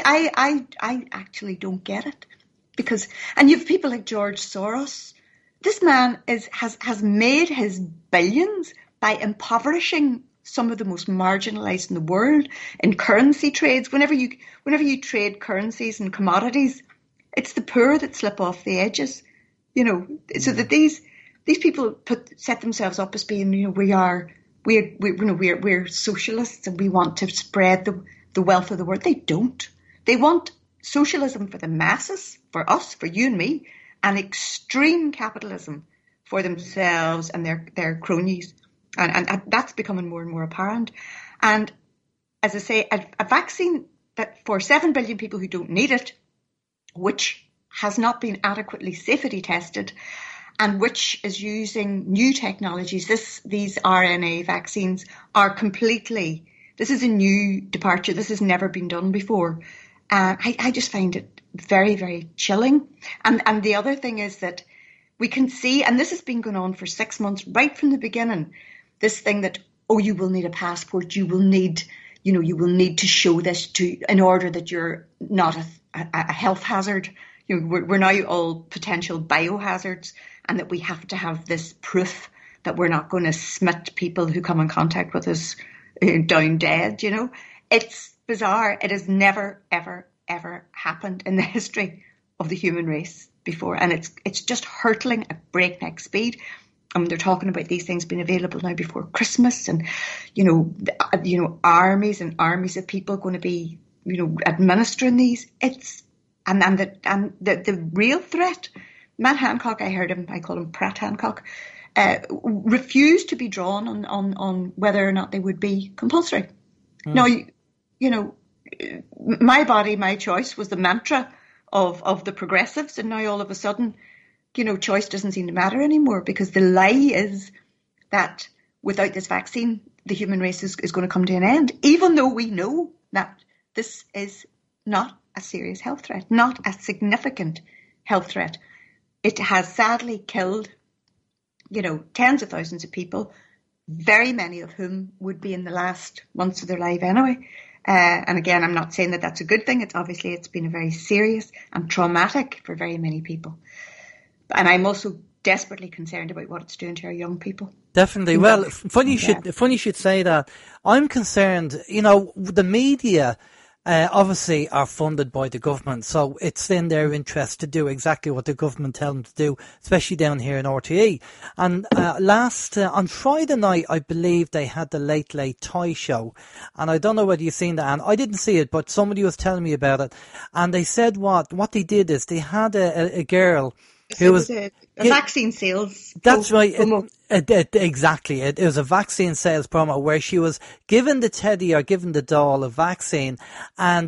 I actually don't get it, because, and you have people like George Soros. This man has made his billions by impoverishing some of the most marginalised in the world in currency trades. Whenever you trade currencies and commodities, it's the poor that slip off the edges, you know. So that these people set themselves up as being, you know, we're socialists and we want to spread the wealth of the world. They don't. They want socialism for the masses, for us, for you and me, and extreme capitalism for themselves and their cronies. And that's becoming more and more apparent. And as I say, a vaccine that for 7 billion people who don't need it, which has not been adequately safety tested, and which is using new technologies, these RNA vaccines are completely, this is a new departure. This has never been done before. I just find it very, very chilling. And the other thing is that we can see, and this has been going on for 6 months, right from the beginning, this thing that, oh, you will need a passport, you will need to show this in order that you're not a health hazard. You know, we're now all potential biohazards, and that we have to have this proof that we're not going to smit people who come in contact with us down dead, you know. It's bizarre. It has never, ever, ever happened in the history of the human race before, and it's just hurtling at breakneck speed. They're talking about these things being available now before Christmas, and armies and armies of people going to be, you know, administering these. And the real threat. Matt Hancock, I call him Pratt Hancock, refused to be drawn on whether or not they would be compulsory. Now, you know, my body, my choice was the mantra of the progressives, and now all of a sudden, you know, choice doesn't seem to matter anymore, because the lie is that without this vaccine, the human race is going to come to an end, even though we know that this is not a serious health threat, not a significant health threat. It has sadly killed, you know, tens of thousands of people, very many of whom would be in the last months of their life anyway. And again, I'm not saying that that's a good thing. It's been a very serious and traumatic for very many people. And I'm also desperately concerned about what it's doing to our young people. Definitely. Well, funny you should say that. I'm concerned, you know, the media obviously are funded by the government, so it's in their interest to do exactly what the government tell them to do, especially down here in RTE. And on Friday night, I believe they had the Late Late Toy Show, and I don't know whether you've seen that, and I didn't see it, but somebody was telling me about it, and they said what they did is they had a girl. It was a vaccine sales. That's right. Exactly. It was a vaccine sales promo where she was given the teddy or given the doll a vaccine, and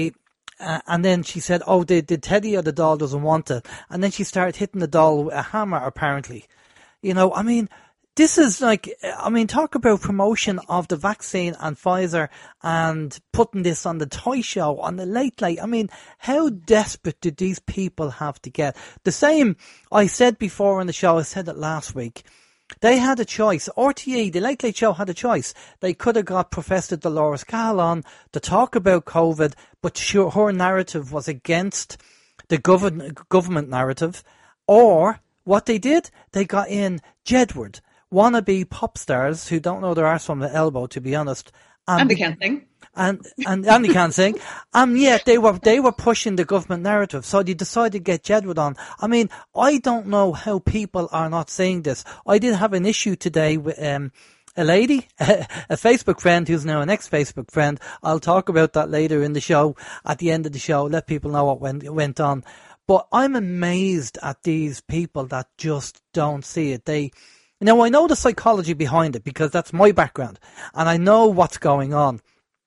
then she said, "Oh, the teddy or the doll doesn't want it," and then she started hitting the doll with a hammer. Apparently, you know, I mean, this is talk about promotion of the vaccine and Pfizer and putting this on the toy show, on the Late Late. I mean, how desperate do these people have to get? The same I said before on the show, I said it last week. They had a choice. RTE, the Late Late Show, had a choice. They could have got Professor Dolores Cahill on to talk about COVID, but sure, her narrative was against the government narrative. Or what they did, they got in Jedward, wannabe pop stars who don't know their arse from the elbow, to be honest. And they can't sing. And they can't sing. Yet they were pushing the government narrative. So they decided to get Jedward on. I mean, I don't know how people are not saying this. I did have an issue today with a lady, a Facebook friend who's now an ex-Facebook friend. I'll talk about that later in the show, at the end of the show, let people know what went on. But I'm amazed at these people that just don't see it. Now, I know the psychology behind it because that's my background and I know what's going on.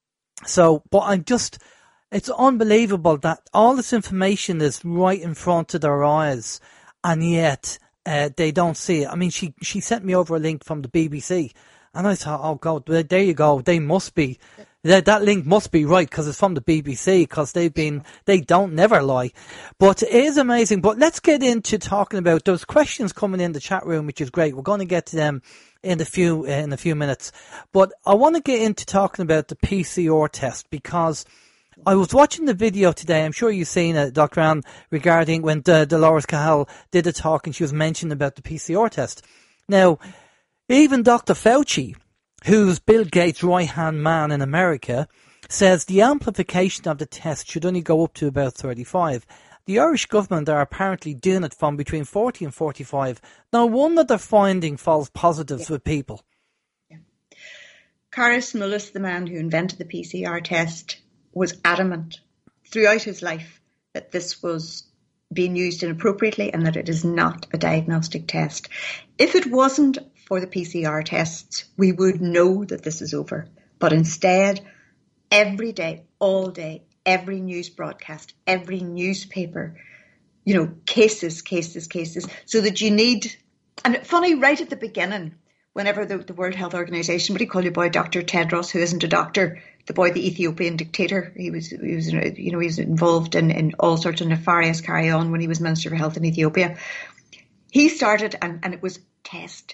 So, but it's unbelievable that all this information is right in front of their eyes and yet they don't see it. I mean, she sent me over a link from the BBC And I thought, oh God, there you go. They must be, that link must be right because it's from the BBC, because they don't never lie. But it is amazing. But let's get into talking about those questions coming in the chat room, which is great. We're going to get to them in a few minutes. But I want to get into talking about the PCR test, because I was watching the video today. I'm sure you've seen it, Dr. Anne, regarding when Dolores Cahill did a talk and she was mentioning about the PCR test. Now, even Dr. Fauci, who's Bill Gates' right-hand man in America, says the amplification of the test should only go up to about 35. The Irish government are apparently doing it from between 40 and 45. No wonder they're finding false positives with people. Yeah. Carus Mullis, the man who invented the PCR test, was adamant throughout his life that this was being used inappropriately and that it is not a diagnostic test. If it wasn't for the PCR tests, we would know that this is over. But instead, every day, all day, every news broadcast, every newspaper, cases, so that you need, and funny, right at the beginning, whenever the World Health Organization, what do you call your boy, Dr. Tedros, who isn't a doctor, the boy, the Ethiopian dictator, he was involved in all sorts of nefarious carry on when he was Minister for Health in Ethiopia. He started, and it was test.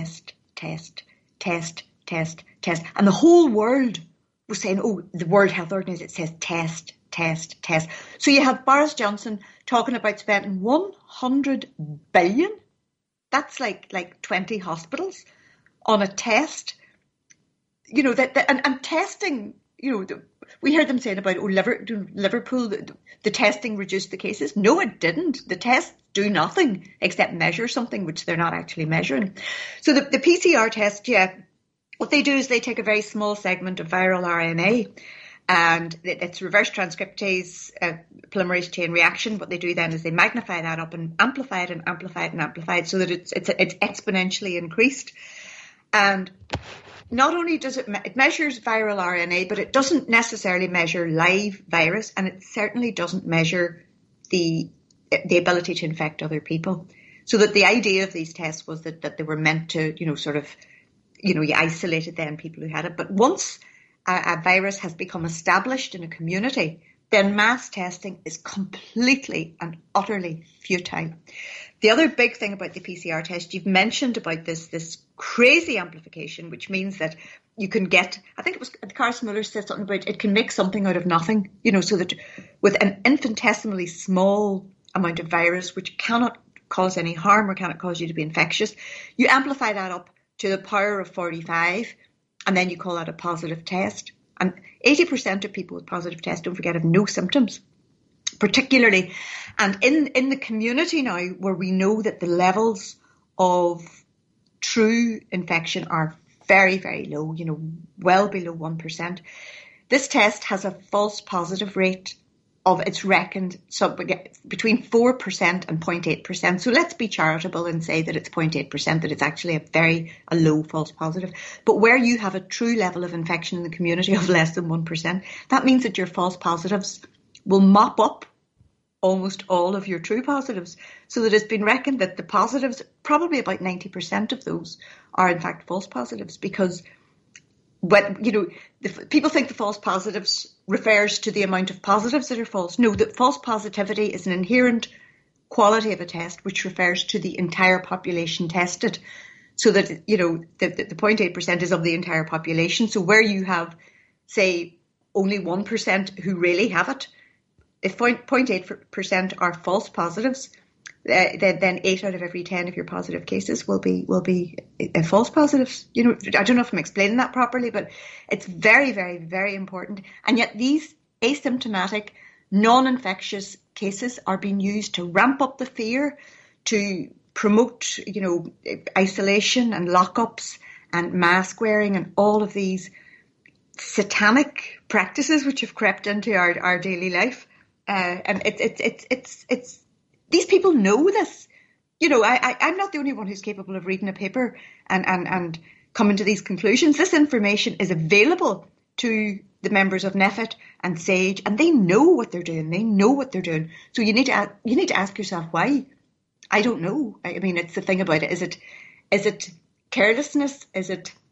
And the whole world was saying, oh, the World Health Organization says test. So you have Boris Johnson talking about spending 100 billion. That's like 20 hospitals on a test. And testing, we heard them saying about, Liverpool, the testing reduced the cases. No, it didn't. The tests do nothing except measure something which they're not actually measuring. So the PCR test, what they do is they take a very small segment of viral RNA, and it's reverse transcriptase polymerase chain reaction. What they do then is they magnify that up and amplify it so that it's exponentially increased. And not only does it measures viral RNA, but it doesn't necessarily measure live virus, and it certainly doesn't measure the ability to infect other people. So that the idea of these tests was that they were meant to, you isolated then people who had it. But once a virus has become established in a community, then mass testing is completely and utterly futile. The other big thing about the PCR test, you've mentioned about this crazy amplification, which means that you can get, I think it was Carson Muller said something about it can make something out of nothing, so that with an infinitesimally small amount of virus, which cannot cause any harm or cannot cause you to be infectious, you amplify that up to the power of 45, and then you call that a positive test. And 80% of people with positive tests, don't forget, have no symptoms, particularly. And in the community now, where we know that the levels of true infection are very, very low, well below 1%, this test has a false positive rate of, it's reckoned, between 4% and 0.8%. So let's be charitable and say that it's 0.8%, that it's actually a low false positive. But where you have a true level of infection in the community of less than 1%, that means that your false positives will mop up almost all of your true positives. So that it's been reckoned that the positives, probably about 90% of those, are in fact false positives, because people think the false positives refers to the amount of positives that are false. No, that false positivity is an inherent quality of a test which refers to the entire population tested. So that, the 0.8% is of the entire population. So where you have, say, only 1% who really have it, if 0.8% are false positives, then 8 out of every 10 of your positive cases will be false positives. I don't know if I'm explaining that properly, but it's very, very, very important. And yet these asymptomatic, non-infectious cases are being used to ramp up the fear, to promote, isolation and lockups and mask wearing and all of these satanic practices which have crept into our daily life. And it's these people know this. I'm not the only one who's capable of reading a paper and coming to these conclusions. This information is available to the members of NPHET and SAGE, and they know what they're doing. So you need to ask yourself why. I don't know. I mean, it's the thing about it. Is it carelessness? Is it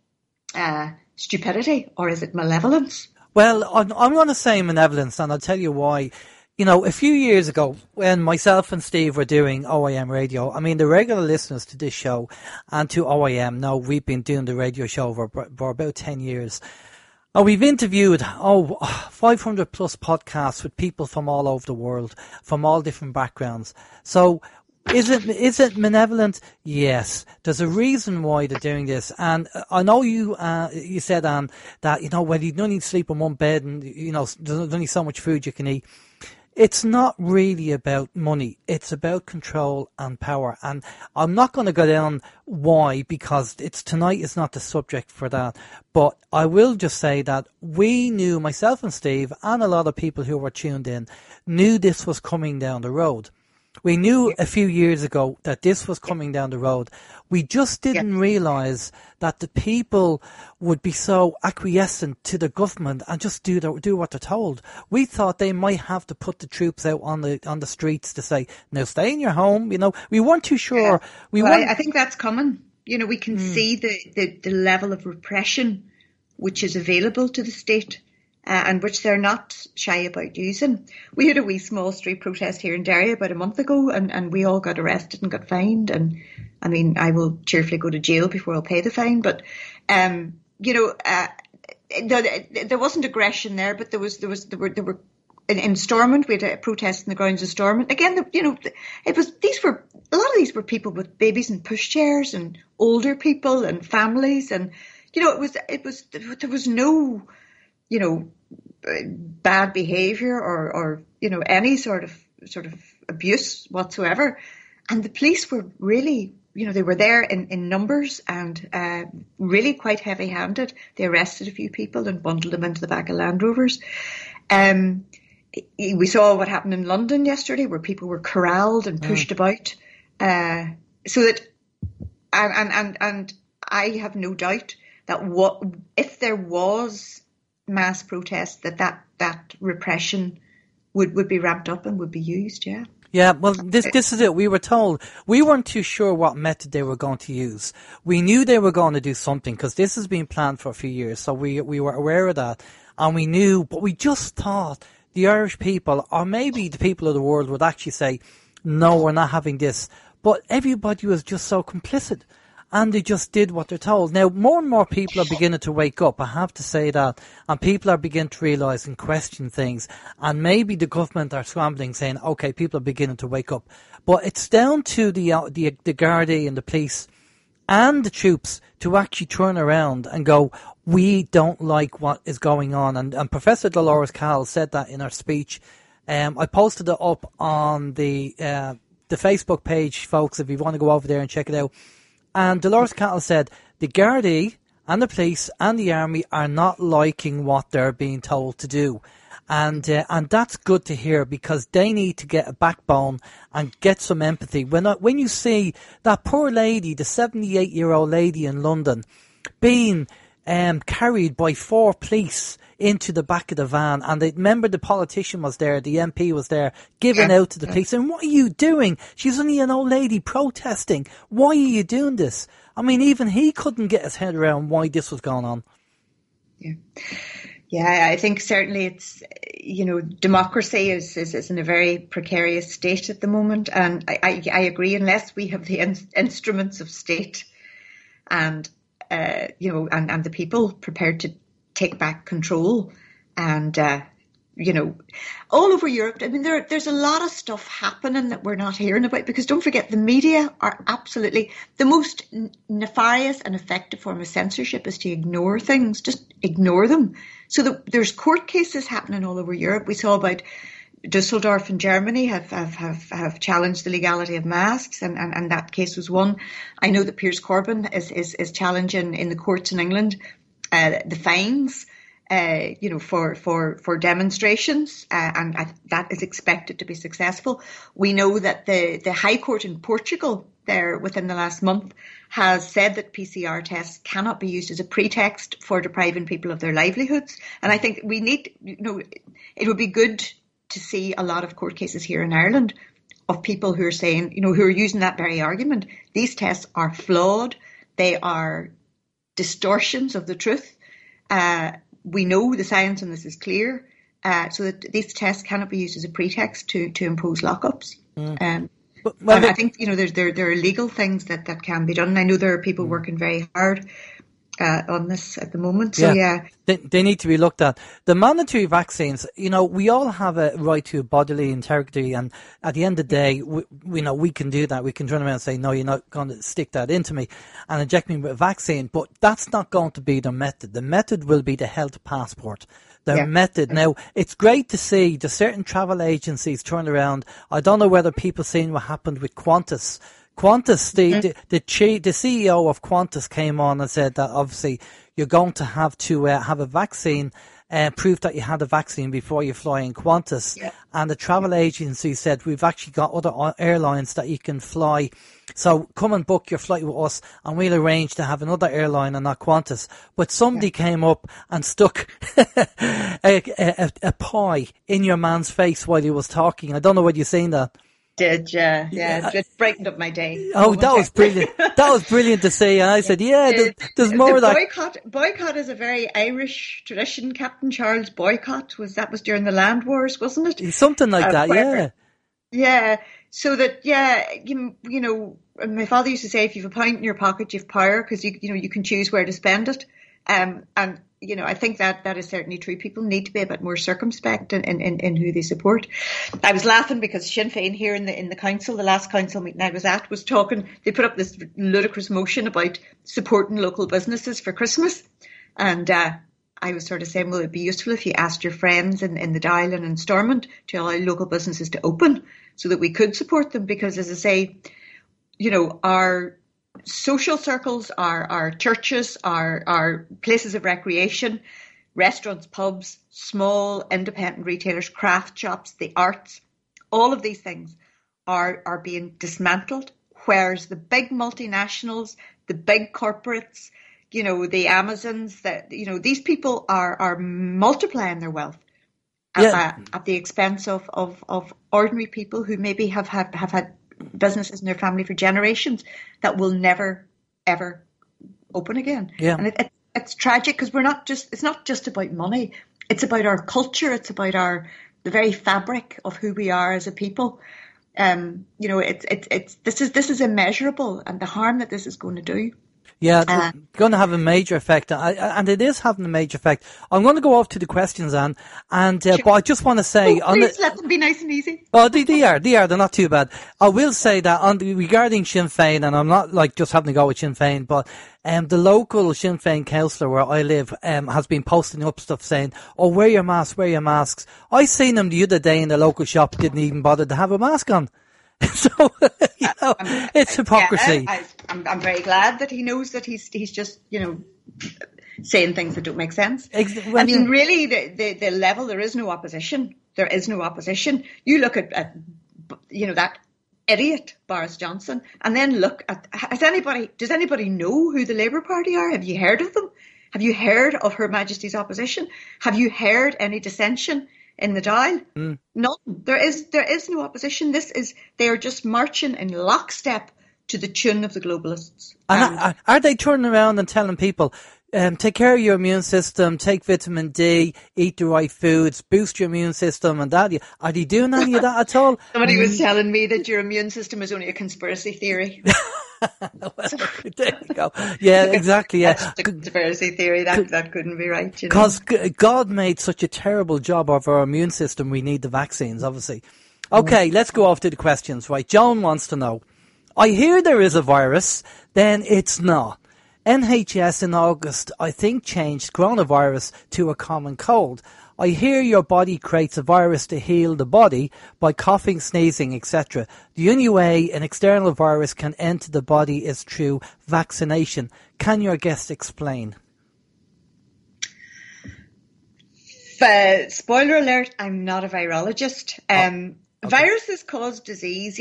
stupidity, or is it malevolence? Well, I'm going to say malevolence, and I'll tell you why. You know, a few years ago, when myself and Steve were doing OIM radio, I mean, the regular listeners to this show and to OIM know we've been doing the radio show for about 10 years. We've interviewed 500 plus podcasts with people from all over the world, from all different backgrounds. So is it malevolent? Yes. There's a reason why they're doing this. And I know you said, that, you know, well, you don't need to sleep in one bed and, you know, there's only so much food you can eat. It's not really about money. It's about control and power. And I'm not going to go down why, because tonight is not the subject for that. But I will just say that we knew, myself and Steve and a lot of people who were tuned in, knew this was coming down the road. We knew a few years ago that this was coming down the road. We just didn't realise that the people would be so acquiescent to the government and just do what they're told. We thought they might have to put the troops out on the streets to say, now stay in your home. You know, we weren't too sure. I think that's common. You know, we can see the level of repression which is available to the state. And which they're not shy about using. We had a wee small street protest here in Derry about a month ago, and we all got arrested and got fined. And I mean, I will cheerfully go to jail before I'll pay the fine. But you know, there wasn't aggression there, but there were in Stormont. We had a protest in the grounds of Stormont. Again, you know, a lot of these were people with babies in pushchairs and older people and families, and you know, there was no, you know, bad behaviour or you know, any sort of abuse whatsoever. And the police were really, you know, they were there in numbers and really quite heavy-handed. They arrested a few people and bundled them into the back of Land Rovers. We saw what happened in London yesterday, where people were corralled and pushed about. So that, and I have no doubt that if there was mass protests, that repression would be ramped up and would be used. Yeah, well, this is it. We were told, we weren't too sure what method they were going to use. We knew they were going to do something because this has been planned for a few years, so we were aware of that, and we knew, but we just thought the Irish people, or maybe the people of the world, would actually say, no, we're not having this. But everybody was just so complicit. And they just did what they're told. Now, more and more people are beginning to wake up. I have to say that. And people are beginning to realise and question things. And maybe the government are scrambling, saying, OK, people are beginning to wake up. But it's down to the Gardaí and the police and the troops to actually turn around and go, we don't like what is going on. And Professor Dolores Cahill said that in her speech. I posted it up on the Facebook page, folks, if you want to go over there and check it out. And Dolores Cahill said the Gardaí and the police and the army are not liking what they're being told to do. And that's good to hear, because they need to get a backbone and get some empathy. When you see that poor lady, the 78-year-old lady in London, being carried by 4 police into the back of the van, and remember the politician was there, the MP was there, giving out to the police, and what are you doing? She's only an old lady protesting. Why are you doing this? I mean, even he couldn't get his head around why this was going on. Yeah, I think certainly it's, you know, democracy is in a very precarious state at the moment, and I agree, unless we have the instruments of state and you know, and the people prepared to take back control, and you know, all over Europe. I mean, there's a lot of stuff happening that we're not hearing about, because don't forget, the media are absolutely the most nefarious and effective form of censorship is to ignore things, just ignore them. So there's court cases happening all over Europe. We saw about Dusseldorf in Germany have challenged the legality of masks, and that case was won. I know that Piers Corbyn is challenging in the courts in England the fines, you know, for demonstrations, and that is expected to be successful. We know that the High Court in Portugal there within the last month has said that PCR tests cannot be used as a pretext for depriving people of their livelihoods. And I think we need, you know, it would be good to see a lot of court cases here in Ireland of people who are saying, you know, who are using that very argument. These tests are flawed. They are distortions of the truth. We know the science on this is clear, so that these tests cannot be used as a pretext to impose lockups. I think there are legal things that can be done. And I know there are people working very hard on this at the moment. So they need to be looked at. The mandatory vaccines, we all have a right to bodily integrity, and at the end of the day, we can do that. We can turn around and say, no, you're not going to stick that into me and inject me with a vaccine. But that's not going to be the method. The method will be the health passport. The method. Now, it's great to see the certain travel agencies turn around. I don't know whether people seen what happened with Qantas. Qantas, the CEO of Qantas came on and said that obviously you're going to have a vaccine, proof that you had a vaccine before you fly in Qantas. Yeah. And the travel agency said, we've actually got other airlines that you can fly. So come and book your flight with us and we'll arrange to have another airline and not Qantas. But somebody came up and stuck a pie in your man's face while he was talking. I don't know whether you've seen that. It brightened up my day. Oh, that was brilliant. That was brilliant to see. And I said, there's more of that. Boycott is a very Irish tradition. Captain Charles Boycott was during the Land Wars, wasn't it? Something like that, Yeah. So that, my father used to say, if you have a pint in your pocket, you have power, because you can choose where to spend it. And I think that is certainly true. People need to be a bit more circumspect in who they support. I was laughing because Sinn Féin here in the council, the last council meeting I was at, was talking. They put up this ludicrous motion about supporting local businesses for Christmas, and I was sort of saying, well, it'd be useful if you asked your friends in the Dáil and in Stormont to allow local businesses to open so that we could support them, because, as I say, our social circles, our churches, our places of recreation, restaurants, pubs, small independent retailers, craft shops, the arts, all of these things are being dismantled, whereas the big multinationals, the big corporates, the Amazons, these people are multiplying their wealth at the expense of ordinary people who maybe have had businesses in their family for generations that will never ever open again. And it's tragic, because it's not just about money, it's about our culture, it's about the very fabric of who we are as a people. This is immeasurable, and the harm that this is going to do. Yeah, it's going to have a major effect, and it is having a major effect. I'm going to go off to the questions, Anne, but I just want to say... please let them be nice and easy. Oh, they are, they're not too bad. I will say that regarding Sinn Féin, and I'm not just having to go with Sinn Féin, but the local Sinn Féin councillor where I live has been posting up stuff saying, oh, wear your masks. I seen him the other day in the local shop, didn't even bother to have a mask on. So, it's hypocrisy. I'm very glad that he knows that he's just, saying things that don't make sense. Really, the level, there is no opposition. There is no opposition. You look at that idiot Boris Johnson, and then look at, does anybody know who the Labour Party are? Have you heard of them? Have you heard of Her Majesty's opposition? Have you heard any dissension in the Dáil? None. There is no opposition. They are just marching in lockstep to the tune of the globalists. And are they turning around and telling people, take care of your immune system, take vitamin D, eat the right foods, boost your immune system and that? Are they doing any of that at all? Somebody was telling me that your immune system is only a conspiracy theory. Well, there you go. Yeah, exactly. Yeah, that's a conspiracy theory. That couldn't be right. Because God made such a terrible job of our immune system. We need the vaccines, obviously. Okay, let's go off to the questions. Right, Joan wants to know: I hear there is a virus, then it's not. NHS in August, I think, changed coronavirus to a common cold. I hear your body creates a virus to heal the body by coughing, sneezing, etc. The only way an external virus can enter the body is through vaccination. Can your guest explain? Spoiler alert, I'm not a virologist. Okay. Viruses cause disease.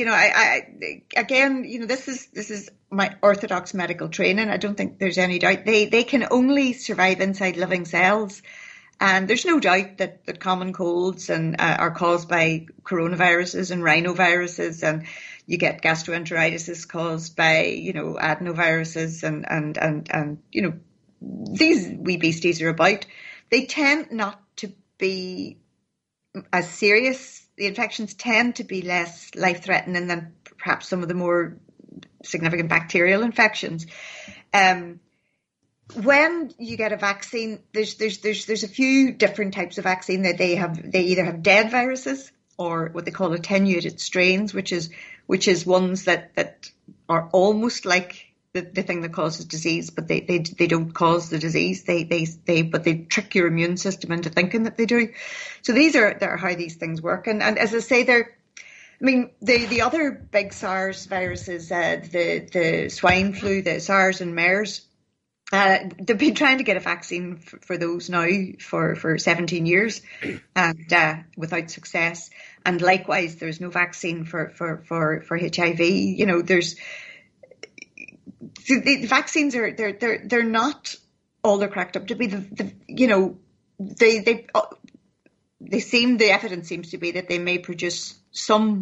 This is my orthodox medical training. I don't think there's any doubt. They can only survive inside living cells. And there's no doubt that common colds are caused by coronaviruses and rhinoviruses, and you get gastroenteritis is caused by, adenoviruses and these wee beasties are about, they tend not to be as serious. The infections tend to be less life-threatening than perhaps some of the more significant bacterial infections. When you get a vaccine, there's a few different types of vaccine that they either have dead viruses or what they call attenuated strains, which is ones that are almost like the thing that causes disease, but they don't cause the disease. But they trick your immune system into thinking that they do. So these are how these things work. And as I say, the other big SARS viruses, the swine flu, the SARS and MERS, they've been trying to get a vaccine for those now for 17 years and without success. And likewise, there's no vaccine for HIV. You know, the vaccines are they're not all they're cracked up to be. The evidence seems to be that they may produce some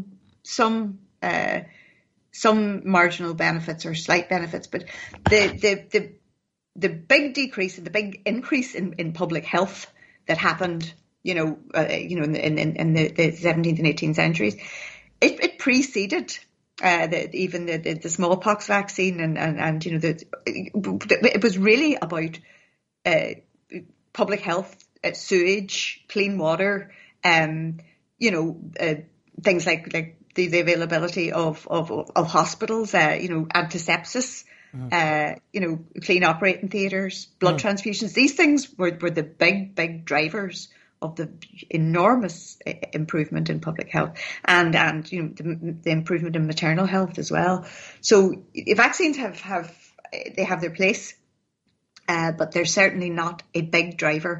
marginal benefits or slight benefits, but the big decrease and the big increase in public health that happened, in the 17th and 18th centuries, it preceded even the smallpox vaccine, and it was really about public health, sewage, clean water, things like the availability of hospitals, antisepsis. Clean operating theatres, blood transfusions. These things were the big drivers of the enormous improvement in public health and the improvement in maternal health as well. So vaccines have their place, but they're certainly not a big driver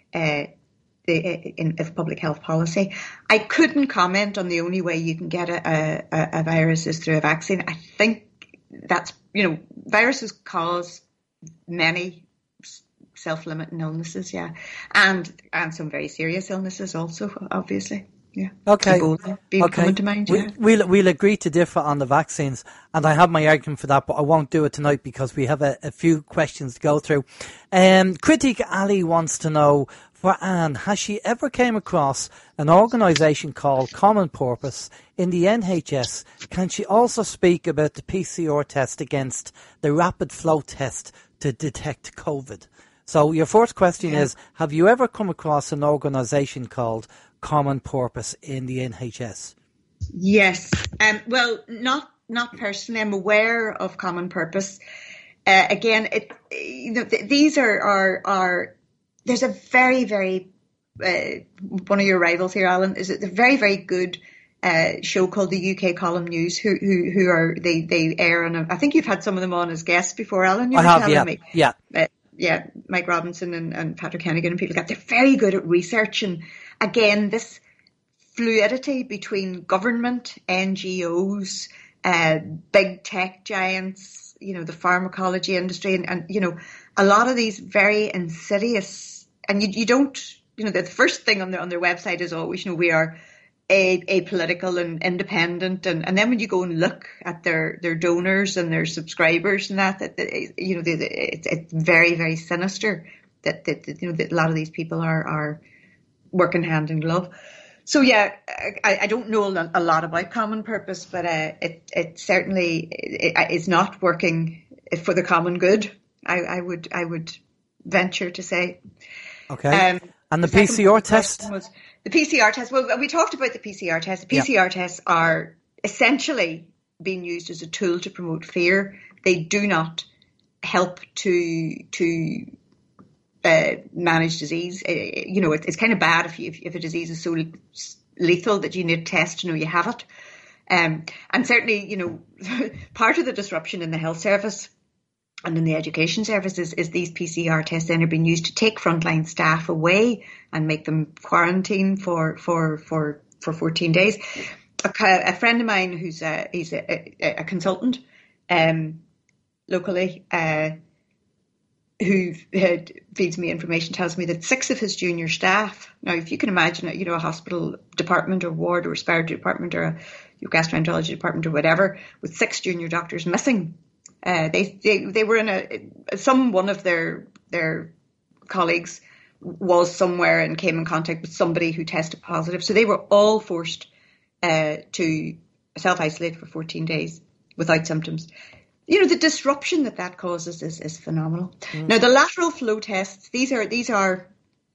of public health policy. I couldn't comment on the only way you can get a virus is through a vaccine. I think that's, viruses cause many self-limiting illnesses, and some very serious illnesses also, obviously. Yeah. Okay. Coming to mind, yeah. We'll agree to differ on the vaccines, and I have my argument for that, but I won't do it tonight because we have a few questions to go through. Critic Ali wants to know, for Anne, has she ever came across an organisation called Common Purpose in the NHS? Can she also speak about the PCR test against the rapid flow test to detect COVID? So your first question is, have you ever come across an organisation called Common Purpose in the NHS? Yes. Well, not personally. I'm aware of Common Purpose. Again, these are there's a very, very one of your rivals here, Alan, is a very, very good show called the UK Column News, who they air on. I think you've had some of them on as guests before, Alan. You were telling me. Yeah, Mike Robinson and Patrick Hennigan and people like that. They're very good at researching, again, this fluidity between government, NGOs, big tech giants, the pharmacology industry, and a lot of these very insidious, and you don't, the first thing on their website is always, we are apolitical and independent, and then when you go and look at their donors and their subscribers and that it's very, very sinister that that a lot of these people are working hand in glove. So I don't know a lot about Common Purpose, but it certainly is not working for the common good. I would venture to say. Okay. And the PCR test? The PCR test. Well, we talked about the PCR test. The PCR tests are essentially being used as a tool to promote fear. They do not help to manage disease. It's kind of bad if a disease is so lethal that you need a test to know you have it. And certainly, part of the disruption in the health service and in the education services is these PCR tests then are being used to take frontline staff away and make them quarantine for 14 days. A friend of mine he's a consultant locally who feeds me information tells me that 6 of his junior staff, now if you can imagine a hospital department or ward or respiratory department or a gastroenterology department or whatever, with 6 junior doctors missing. They were in one of their their colleagues was somewhere and came in contact with somebody who tested positive. So they were all forced to self-isolate for 14 days without symptoms. You know, the disruption that causes is phenomenal. Now, the lateral flow tests, these are the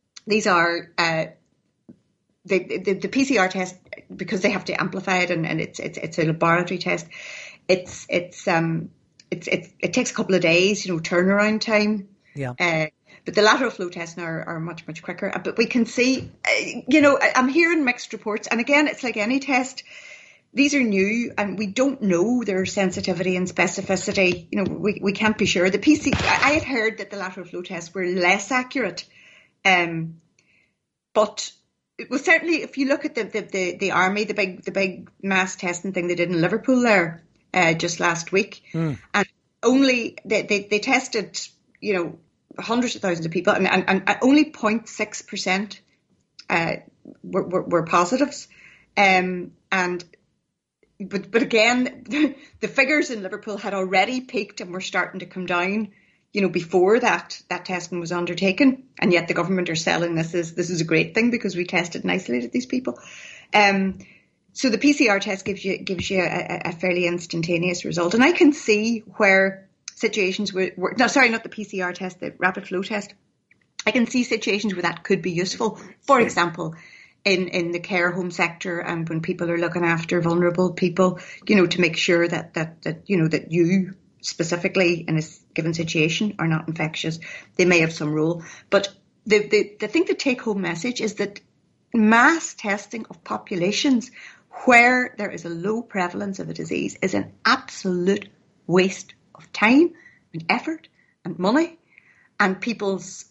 PCR test, because they have to amplify it, and it's a laboratory test. It takes a couple of days, you know, turnaround time. Yeah. But the lateral flow tests now are much, much quicker. But we can see, you know, I'm hearing mixed reports. And again, it's like any test. These are new and we don't know their sensitivity and specificity. You know, we can't be sure. I had heard that the lateral flow tests were less accurate. But it was certainly, if you look at the army, the big mass testing thing they did in Liverpool there just last week, and only they tested, you know, hundreds of thousands of people, and only 0.6% were positives. But again, the figures in Liverpool had already peaked and were starting to come down, you know, before that testing was undertaken. And yet the government are selling this is a great thing because we tested and isolated these people. So the PCR test gives you a fairly instantaneous result. And I can see where situations not the PCR test, the rapid flow test. I can see situations where that could be useful. For example, in the care home sector, and when people are looking after vulnerable people, you know, to make sure that you know that you specifically in a given situation are not infectious. They may have some role, but I think the take home message is that mass testing of populations where there is a low prevalence of a disease is an absolute waste of time and effort and money and people's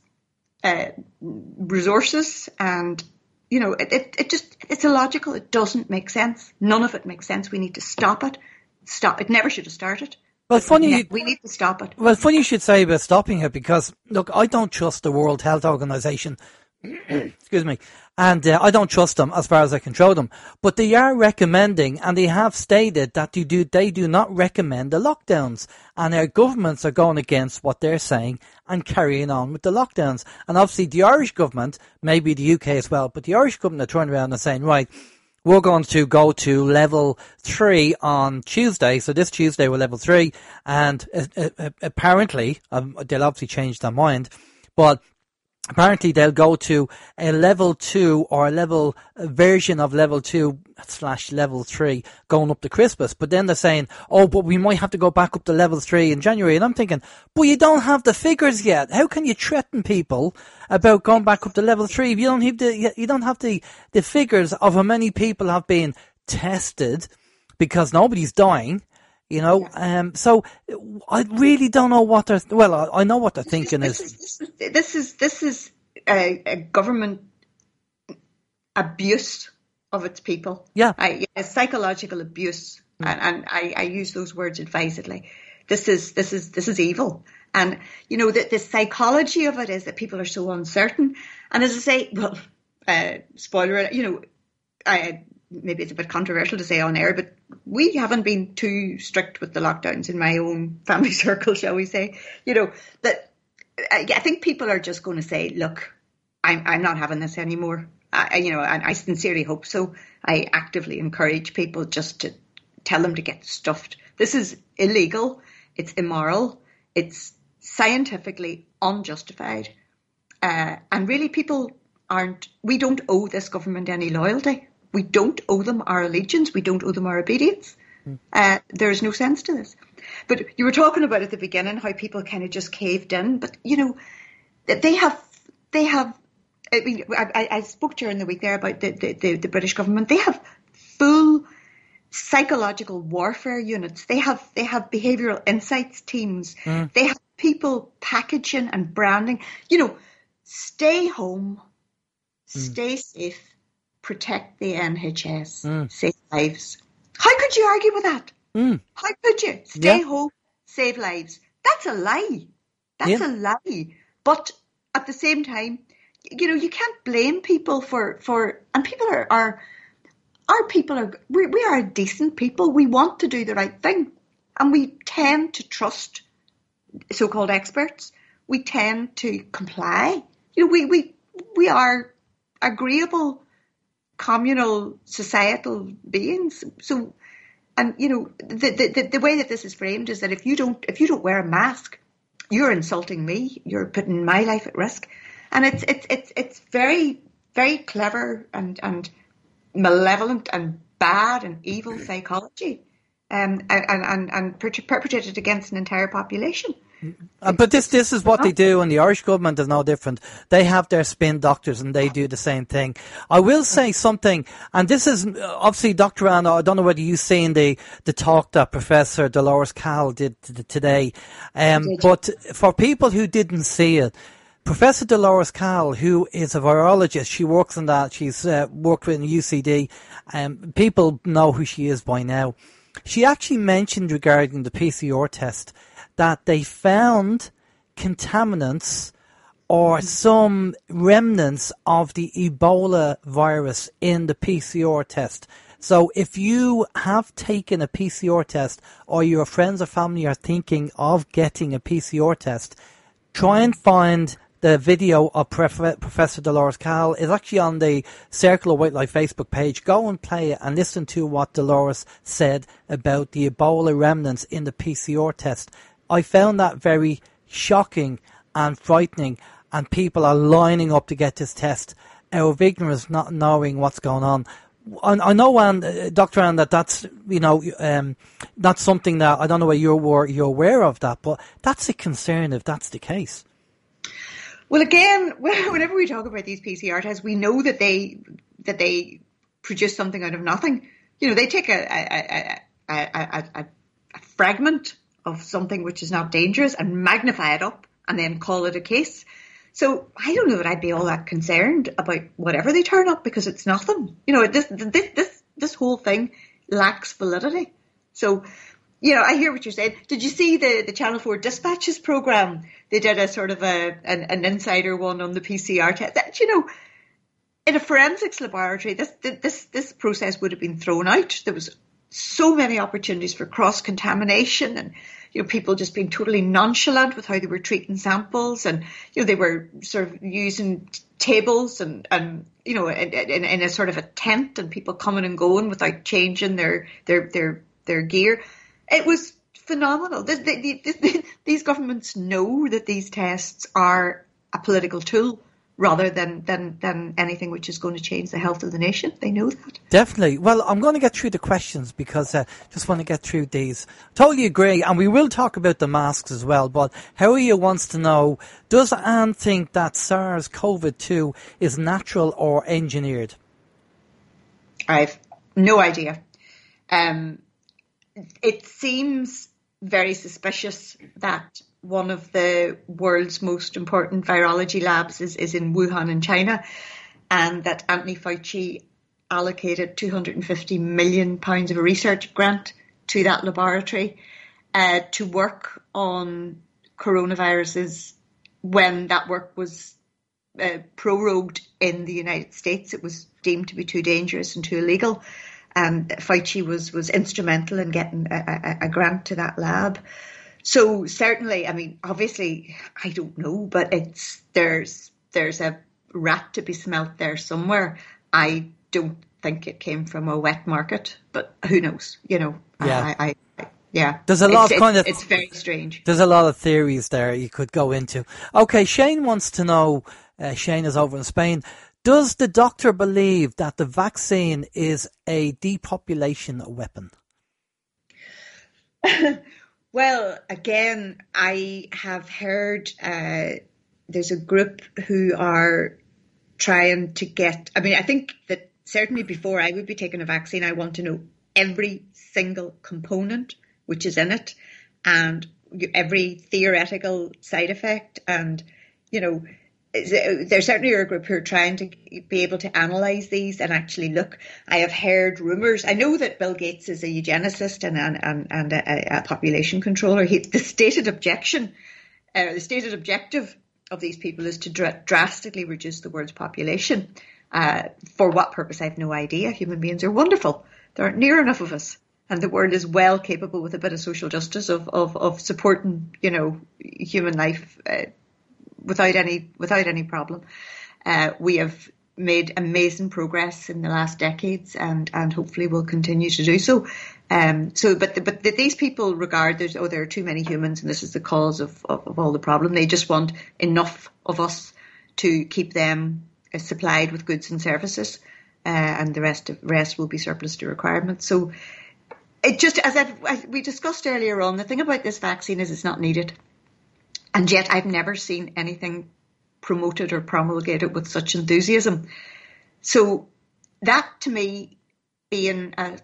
resources, and you know, it's illogical. It doesn't make sense. None of it makes sense. We need to stop it. It never should have started. Well, We need to stop it. Well, funny you should say about stopping it, because look, I don't trust the World Health Organization. Excuse me. And I don't trust them as far as I control them. But they are recommending, and they have stated that they do not recommend the lockdowns. And our governments are going against what they're saying and carrying on with the lockdowns. And obviously the Irish government, maybe the UK as well, but the Irish government are turning around and saying, right, we're going to go to level 3 on Tuesday. So this Tuesday we're level 3. And apparently, they'll obviously change their mind, but apparently they'll go to a level 2 or a version of level 2/level 3 going up to Christmas. But then they're saying, oh, but we might have to go back up to level 3 in January. And I'm thinking, but you don't have the figures yet. How can you threaten people about going back up to level 3 if you don't have the figures of how many people have been tested, because nobody's dying? You know, so I really don't know what they're. Well, I know what they're thinking is. This is a government abuse of its people. Yeah, a psychological abuse, and I use those words advisedly. This is evil, and you know the psychology of it is that people are so uncertain. And as I say, well, spoiler, you know, maybe it's a bit controversial to say on air, but we haven't been too strict with the lockdowns in my own family circle, shall we say. You know, that I think people are just going to say, look, I'm not having this anymore. You know, and I sincerely hope so. I actively encourage people just to tell them to get stuffed. This is illegal. It's immoral. It's scientifically unjustified. And really we don't owe this government any loyalty. We don't owe them our allegiance. We don't owe them our obedience. There's no sense to this. But you were talking about at the beginning how people kind of just caved in. But, you know, they have. I mean, I spoke during the week there about the British government. They have full psychological warfare units. They have behavioural insights teams. They have people packaging and branding. You know, stay home, stay safe. Protect the NHS, save lives. How could you argue with that? How could you? Stay home, save lives. That's a lie. That's a lie. But at the same time, you know, you can't blame people for and people we are decent people. We want to do the right thing. And we tend to trust so-called experts. we tend to comply. We are agreeable, communal, societal beings. So, and the way that this is framed is that if you don't wear a mask, you're insulting me. You're putting my life at risk, and it's very, very clever and malevolent and bad and evil psychology, and perpetrated against an entire population. But this is what they do, and the Irish government is no different. They have their spin doctors, and they do the same thing. I will say something, and this is obviously, Dr. Anna, I don't know whether you've seen the talk that Professor Dolores Cahill did today, but for people who didn't see it, Professor Dolores Cahill, who is a virologist, she works in that, she's worked with UCD, people know who she is by now. She actually mentioned regarding the PCR test that they found contaminants or some remnants of the Ebola virus in the PCR test. So if you have taken a PCR test, or your friends or family are thinking of getting a PCR test, try and find the video of Professor Dolores Cahill. Is actually on the Circle of White Light Facebook page. Go and play it and listen to what Dolores said about the Ebola remnants in the PCR test. I found that very shocking and frightening, and people are lining up to get this test out of ignorance, not knowing what's going on. I know, Anne, Dr. Anne, that's that's something that I don't know whether you're aware of that, but that's a concern if that's the case. Well, again, whenever we talk about these PCR tests, we know that they produce something out of nothing. They take a fragment of something which is not dangerous and magnify it up and then call it a case. So I don't know that I'd be all that concerned about whatever they turn up, because it's nothing. This whole thing lacks validity. So, I hear what you're saying. Did you see the Channel 4 Dispatches programme? They did a sort of an insider one on the PCR test. That, in a forensics laboratory, this process would have been thrown out. There was so many opportunities for cross-contamination, and people just being totally nonchalant with how they were treating samples, and they were sort of using tables and in a sort of a tent, and people coming and going without changing their gear. It was phenomenal. These governments know that these tests are a political tool rather than anything which is going to change the health of the nation. They know that. Definitely. Well, I'm going to get through the questions because just want to get through these. Totally agree. And we will talk about the masks as well. But Howie wants to know, does Anne think that SARS-CoV-2 is natural or engineered? I've no idea. It seems very suspicious that one of the world's most important virology labs is in Wuhan in China, and that Anthony Fauci allocated £250 million of a research grant to that laboratory to work on coronaviruses. When that work was prorogued in the United States, it was deemed to be too dangerous and too illegal. And Fauci was instrumental in getting a grant to that lab. So certainly, I mean, obviously, I don't know, but there's a rat to be smelt there somewhere. I don't think it came from a wet market, but who knows? Yeah. Yeah. There's a lot it's very strange. There's a lot of theories there you could go into. Okay, Shane wants to know, Shane is over in Spain, does the doctor believe that the vaccine is a depopulation weapon? Well, again, I have heard there's a group who are trying to get, I think that certainly before I would be taking a vaccine, I want to know every single component which is in it and every theoretical side effect. And, there certainly are a group who are trying to be able to analyse these and actually look. I have heard rumours. I know that Bill Gates is a eugenicist and a population controller. The stated objective of these people is to drastically reduce the world's population. For what purpose, I have no idea. Human beings are wonderful. There aren't near enough of us. And the world is well capable with a bit of social justice of supporting, human life without any problem. We have made amazing progress in the last decades, and hopefully will continue to do so. But these people regard there are too many humans, and this is the cause of all the problem. They just want enough of us to keep them supplied with goods and services, and the rest will be surplus to requirements. So it just, as we discussed earlier on, the thing about this vaccine is it's not needed, and yet I've never seen anything promoted or promulgated with such enthusiasm. So that, to me, being a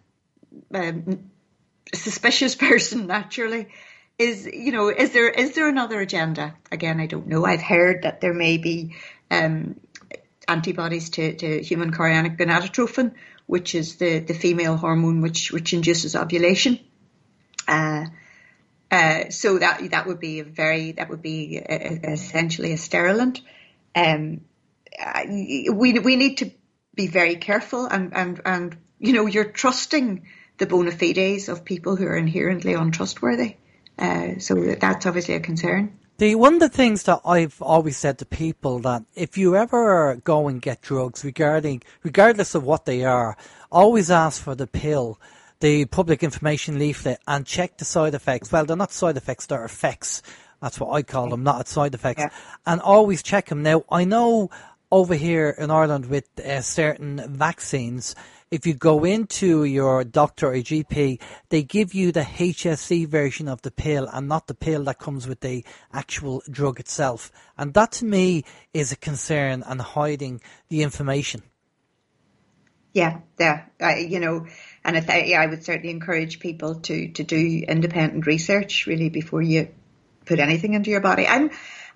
suspicious person naturally, is there another agenda? Again, I don't know. I've heard that there may be antibodies to human chorionic gonadotrophin, which is the female hormone which induces ovulation. So that would be essentially a sterilant. We need to be very careful, and you're trusting the bona fides of people who are inherently untrustworthy. So that's obviously a concern. One of the things that I've always said to people, that if you ever go and get drugs, regardless of what they are, always ask for the pill, the public information leaflet, and check the side effects. Well, they're not side effects, they're effects. That's what I call them, not side effects. Yeah. And always check them. Now, I know over here in Ireland with certain vaccines, if you go into your doctor or GP, they give you the HSC version of the pill and not the pill that comes with the actual drug itself. And that, to me, is a concern, and hiding the information. Yeah. And I would certainly encourage people to do independent research, really, before you put anything into your body. As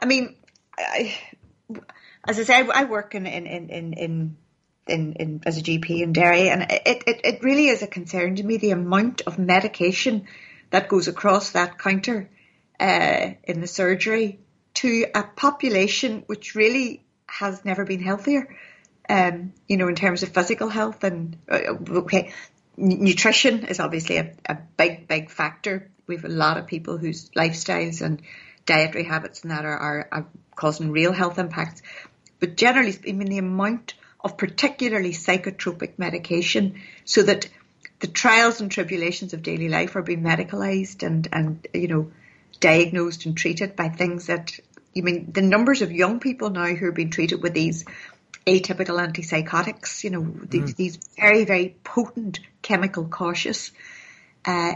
I say, I work in as a GP in Derry, and it really is a concern to me, the amount of medication that goes across that counter in the surgery to a population which really has never been healthier. In terms of physical health, and nutrition is obviously a big factor. We have a lot of people whose lifestyles and dietary habits and that are causing real health impacts. But generally, the amount of particularly psychotropic medication, so that the trials and tribulations of daily life are being medicalised and diagnosed and treated by things that, the numbers of young people now who are being treated with these atypical antipsychotics, these very, very potent chemical cautious, I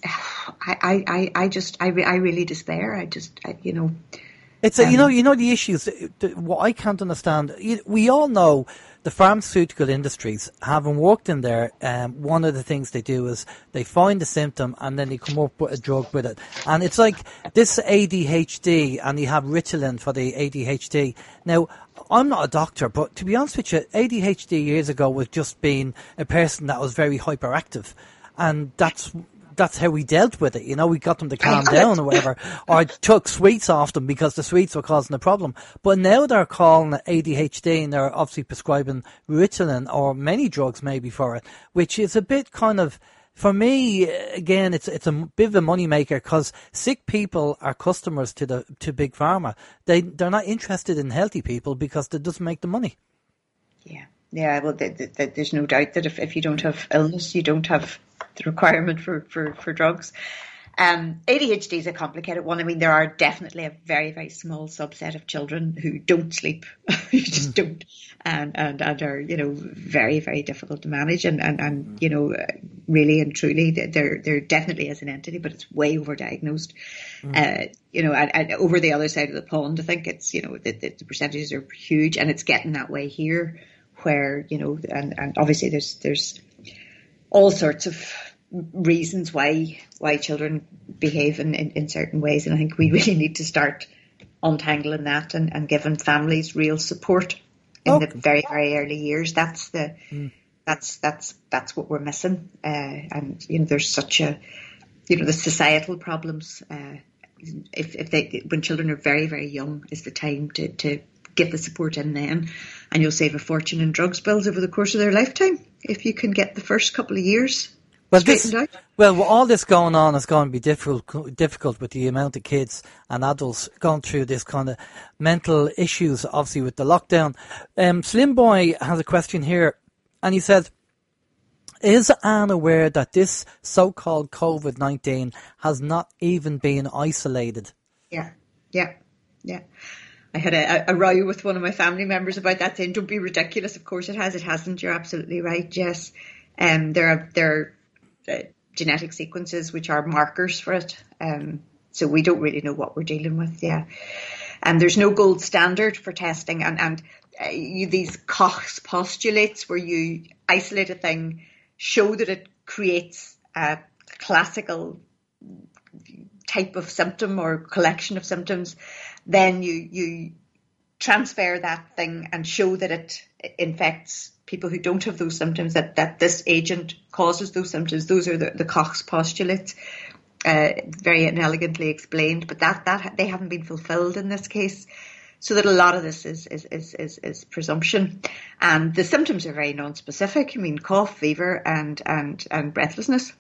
really despair. It's the issues. What I can't understand, we all know the pharmaceutical industries, having worked in there, one of the things they do is they find a symptom and then they come up with a drug with it. And it's like this ADHD, and you have Ritalin for the ADHD. Now, I'm not a doctor, but to be honest with you, ADHD years ago was just being a person that was very hyperactive. And that's how we dealt with it. We got them to calm down or whatever, or took sweets off them because the sweets were causing the problem. But now they're calling it ADHD, and they're obviously prescribing Ritalin or many drugs maybe for it, which is a bit kind of, for me, again, it's a bit of a moneymaker, because sick people are customers to Big Pharma. They're not interested in healthy people because it doesn't make the money. Yeah. Well, there's no doubt that if you don't have illness, you don't have the requirement for drugs. ADHD is a complicated one. There are definitely a very, very small subset of children who don't sleep, who just don't, and are, very, very difficult to manage, and really and truly, there definitely is an entity, but it's way overdiagnosed. And over the other side of the pond, I think it's, the percentages are huge, and it's getting that way here, where, and obviously there's all sorts of reasons why children behave in certain ways, and I think we really need to start untangling that and giving families real support in the very, very early years. That's what we're missing, and there's such a the societal problems. When children are very, very young, is the time to get the support in then, and you'll save a fortune in drugs bills over the course of their lifetime if you can get the first couple of years Well, all this going on is going to be difficult with the amount of kids and adults going through this kind of mental issues, obviously with the lockdown. Slim Boy has a question here, and he says, is Anne aware that this so-called COVID-19 has not even been isolated? Yeah. I had a row with one of my family members about that, saying, don't be ridiculous. Of course it has. It hasn't. You're absolutely right, Jess. There are genetic sequences which are markers for it. So we don't really know what we're dealing with, And there's no gold standard for testing. And these Koch's postulates where you isolate a thing, show that it creates a classical type of symptom or collection of symptoms, then you transfer that thing and show that it infects people who don't have those symptoms, that this agent causes those symptoms. Those are the Koch's postulates, very inelegantly explained, but that they haven't been fulfilled in this case. So that a lot of this is presumption, and the symptoms are very non-specific. I mean, cough, fever, and breathlessness.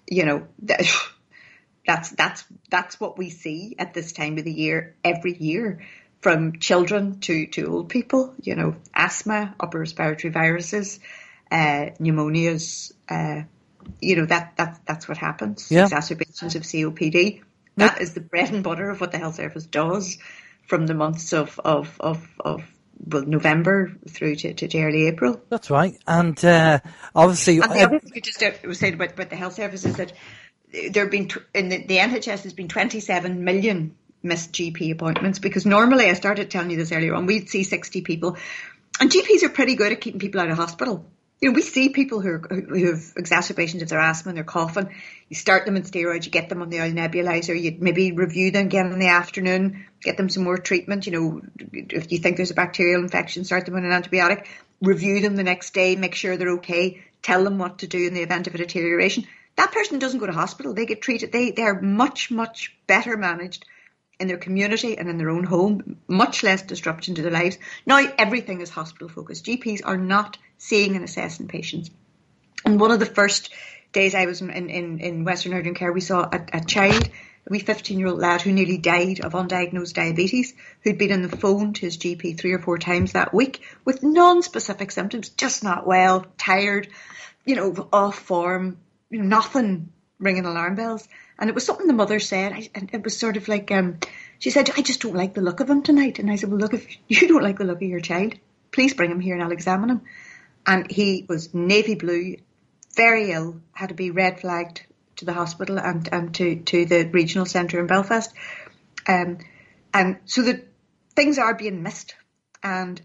That's what we see at this time of the year every year, from children to old people. Asthma, upper respiratory viruses, pneumonias. That's what happens. Yeah. Exacerbations of COPD. That is the bread and butter of what the health service does from the months of November through to early April. That's right. And obviously... And the other thing I just was saying about the health service is that there have been, in the NHS, there's been 27 million missed GP appointments, because normally, I started telling you this earlier on, we'd see 60 people. And GPs are pretty good at keeping people out of hospital. We see people who have exacerbations of their asthma and they're coughing. You start them on steroids, you get them on the oil nebulizer, you maybe review them again in the afternoon, get them some more treatment. If you think there's a bacterial infection, start them on an antibiotic, review them the next day, make sure they're okay, tell them what to do in the event of a deterioration. That person doesn't go to hospital. They get treated. They are much, much better managed in their community and in their own home, much less disruption to their lives. Now everything is hospital focused. GPs are not seeing and assessing patients. And one of the first days I was in Western Urgent Care, we saw a child, a wee 15-year-old lad who nearly died of undiagnosed diabetes, who'd been on the phone to his GP 3 or 4 times that week with non-specific symptoms, just not well, tired, off form, nothing ringing alarm bells. And it was something the mother said, and it was sort of like, she said, I just don't like the look of him tonight. And I said, well, look, if you don't like the look of your child, please bring him here and I'll examine him. And he was navy blue, very ill, had to be red flagged to the hospital and to the regional centre in Belfast. And so the things are being missed. And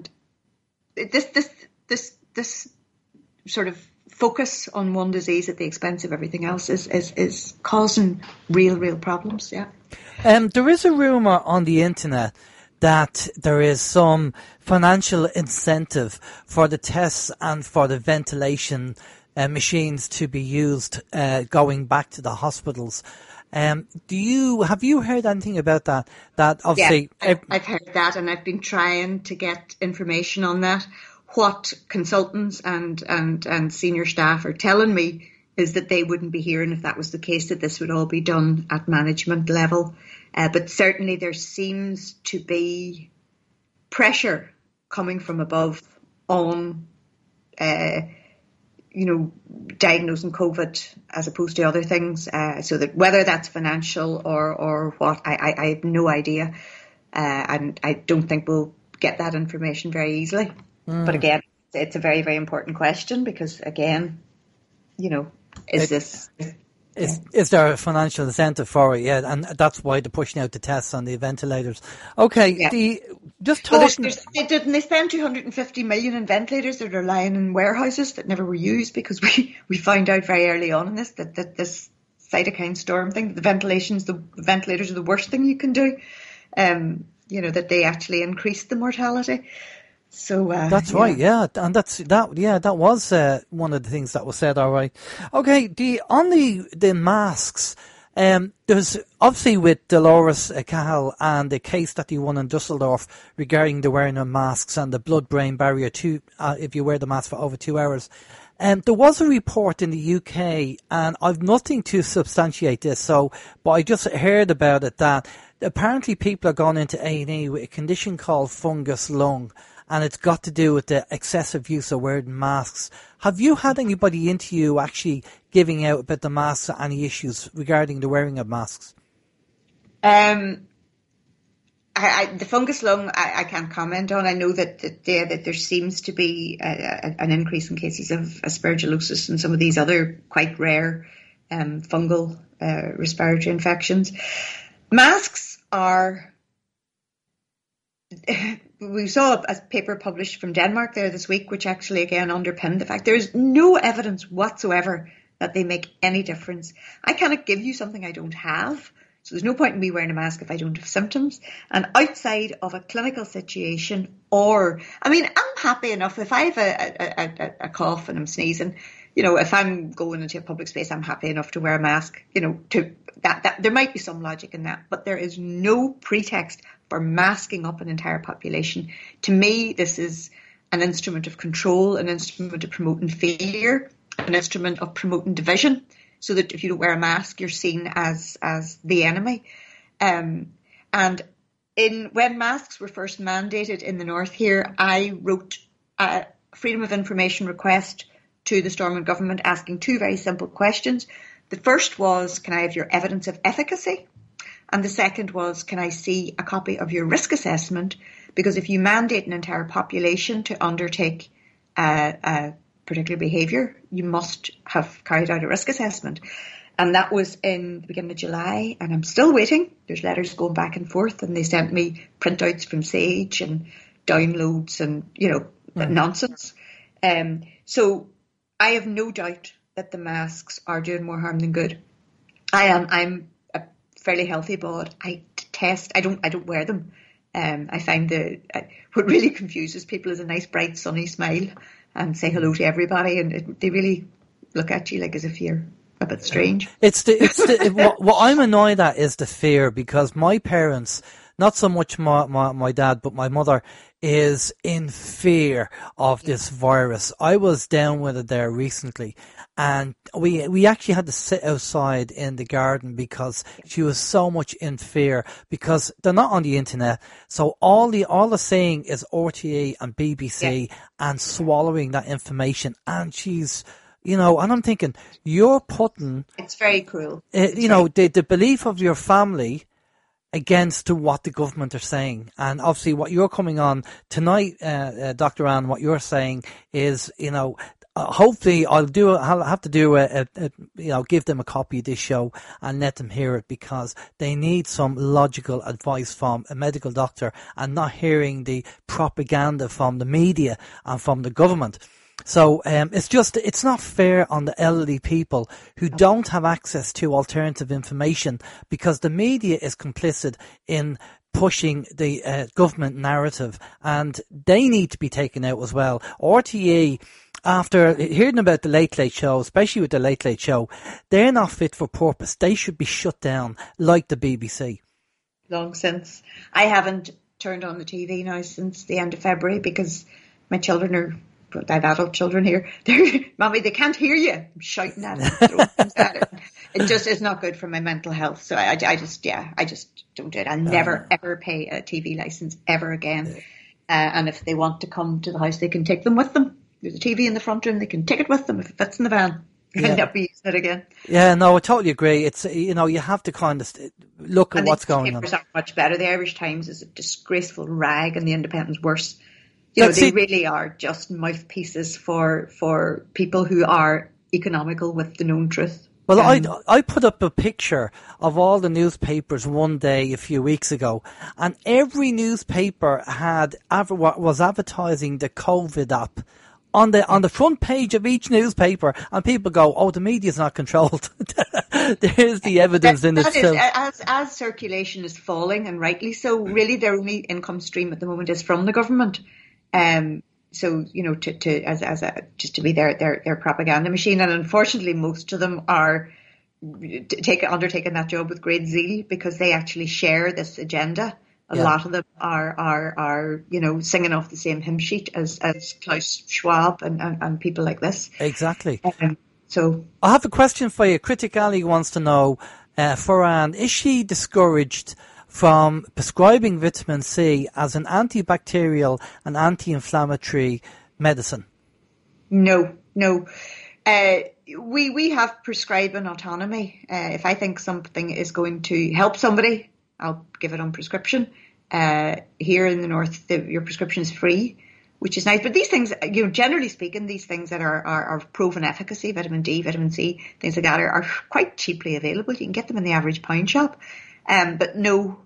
this sort of focus on one disease at the expense of everything else is causing real problems. Yeah. There is a rumour on the internet that there is some financial incentive for the tests and for the ventilation machines to be used going back to the hospitals. Have you heard anything about that? That obviously, yeah, I've heard that, and I've been trying to get information on that. What consultants and senior staff are telling me is that they wouldn't be hearing if that was the case, that this would all be done at management level. But certainly there seems to be pressure coming from above on, diagnosing COVID as opposed to other things. So that whether that's financial or what, I have no idea. And I don't think we'll get that information very easily. But again, it's a very, very important question because, again, is there a financial incentive for it? Yeah, and that's why they're pushing out the tests on the ventilators. Okay, yeah. They spend 250 million in ventilators that are lying in warehouses that never were used, because we found out very early on in this that this cytokine storm thing, the ventilators are the worst thing you can do. That they actually increase the mortality. So that's right, yeah, and that was one of the things that was said. All right, okay. On the masks, There's obviously with Dolores Cahill and the case that he won in Dusseldorf regarding the wearing of masks and the blood-brain barrier if you wear the mask for over 2 hours. There was a report in the UK, and I've nothing to substantiate this, but I just heard about it, that apparently people are going into A&E with a condition called fungus lung, and it's got to do with the excessive use of wearing masks. Have you had anybody into you actually giving out about the masks or any issues regarding the wearing of masks? The fungus lung, I can't comment on. I know that there seems to be an increase in cases of aspergillosis and some of these other quite rare fungal respiratory infections. Masks are... We saw a paper published from Denmark there this week, which actually again underpinned the fact there is no evidence whatsoever that they make any difference. I cannot give you something I don't have. So there's no point in me wearing a mask if I don't have symptoms. And outside of a clinical situation, I'm happy enough if I have a cough and I'm sneezing, if I'm going into a public space, I'm happy enough to wear a mask, that there might be some logic in that, but there is no pretext for masking up an entire population. To me, this is an instrument of control, an instrument of promoting fear, an instrument of promoting division, so that if you don't wear a mask, you're seen as the enemy. And when masks were first mandated in the north here, I wrote a freedom of information request to the Stormont government asking two very simple questions. The first was, can I have your evidence of efficacy? And the second was, can I see a copy of your risk assessment? Because if you mandate an entire population to undertake a particular behaviour, you must have carried out a risk assessment. And that was in the beginning of July, and I'm still waiting. There's letters going back and forth, and they sent me printouts from Sage and downloads and, nonsense. So I have no doubt that the masks are doing more harm than good. I'm a fairly healthy bod. I detest, I don't wear them. I find what really confuses people is a nice, bright, sunny smile and say hello to everybody, and they really look at you like as if you're a bit strange. What I'm annoyed at is the fear, because my parents, not so much my dad, but my mother, is in fear of this virus. I was down with it there recently, and we actually had to sit outside in the garden because she was so much in fear, because they're not on the internet. So all the saying is RTE and BBC, and swallowing that information. And she's, and I'm thinking, you're putting... It's very cruel. The belief of your family against to what the government are saying. And obviously what you're coming on tonight, Dr. Anne, what you're saying is, hopefully I'll have to give them a copy of this show and let them hear it, because they need some logical advice from a medical doctor and not hearing the propaganda from the media and from the government. So it's not fair on the elderly people who don't have access to alternative information, because the media is complicit in pushing the government narrative, and they need to be taken out as well. RTE, after hearing about the Late Late Show, especially with the Late Late Show, they're not fit for purpose. They should be shut down like the BBC. Long since. I haven't turned on the TV now since the end of February, because my children I have adult children here. Mommy, they can't hear you. I'm shouting at them. It just is not good for my mental health. So I just don't do it. I'll never, ever pay a TV license ever again. And if they want to come to the house, they can take them with them. There's a TV in the front room. They can take it with them if it fits in the van. I'll never be using it again. Yeah, no, I totally agree. It's, you have to kind of look at what's going on. The papers aren't much better. The Irish Times is a disgraceful rag, and the Independent's worse. They really are just mouthpieces for people who are economical with the known truth. Well, I put up a picture of all the newspapers one day a few weeks ago, and every newspaper was advertising the COVID app on the front page of each newspaper, and people go, "Oh, the media's not controlled." There's the evidence in itself. As circulation is falling, and rightly so, really their only income stream at the moment is from the government. So, just to be their propaganda machine. And unfortunately, most of them are undertaken that job with great zeal, because they actually share this agenda. A lot of them are singing off the same hymn sheet as Klaus Schwab and people like this. Exactly. So I have a question for you. Critic Ali wants to know, Farhan, is she discouraged from prescribing vitamin C as an antibacterial and anti-inflammatory medicine? No. We have prescribing autonomy. If I think something is going to help somebody, I'll give it on prescription. Here in the north, your prescription is free, which is nice. But these things, generally speaking, these things that are proven efficacy, vitamin D, vitamin C, things like that, are quite cheaply available. You can get them in the average pound shop. But no,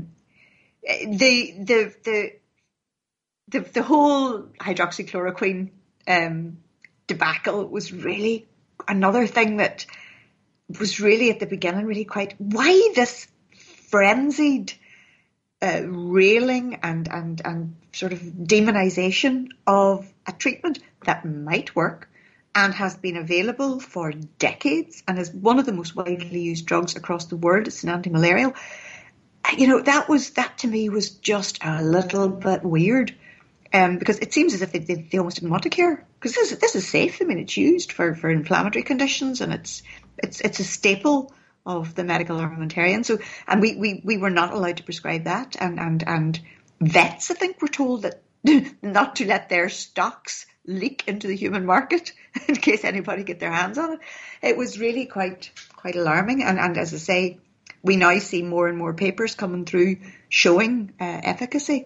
the whole hydroxychloroquine debacle was really another thing that was really at the beginning really quite, why this frenzied railing and sort of demonization of a treatment that might work and has been available for decades and is one of the most widely used drugs across the world. It's an anti-malarial. That to me was just a little bit weird, because it seems as if they almost didn't want to care, because this is safe. I mean, it's used for inflammatory conditions, and it's a staple of the medical armamentarium. So, and we were not allowed to prescribe that, and vets, I think, were told that not to let their stocks leak into the human market in case anybody get their hands on it. It was really quite alarming, and as I say, we now see more and more papers coming through showing efficacy.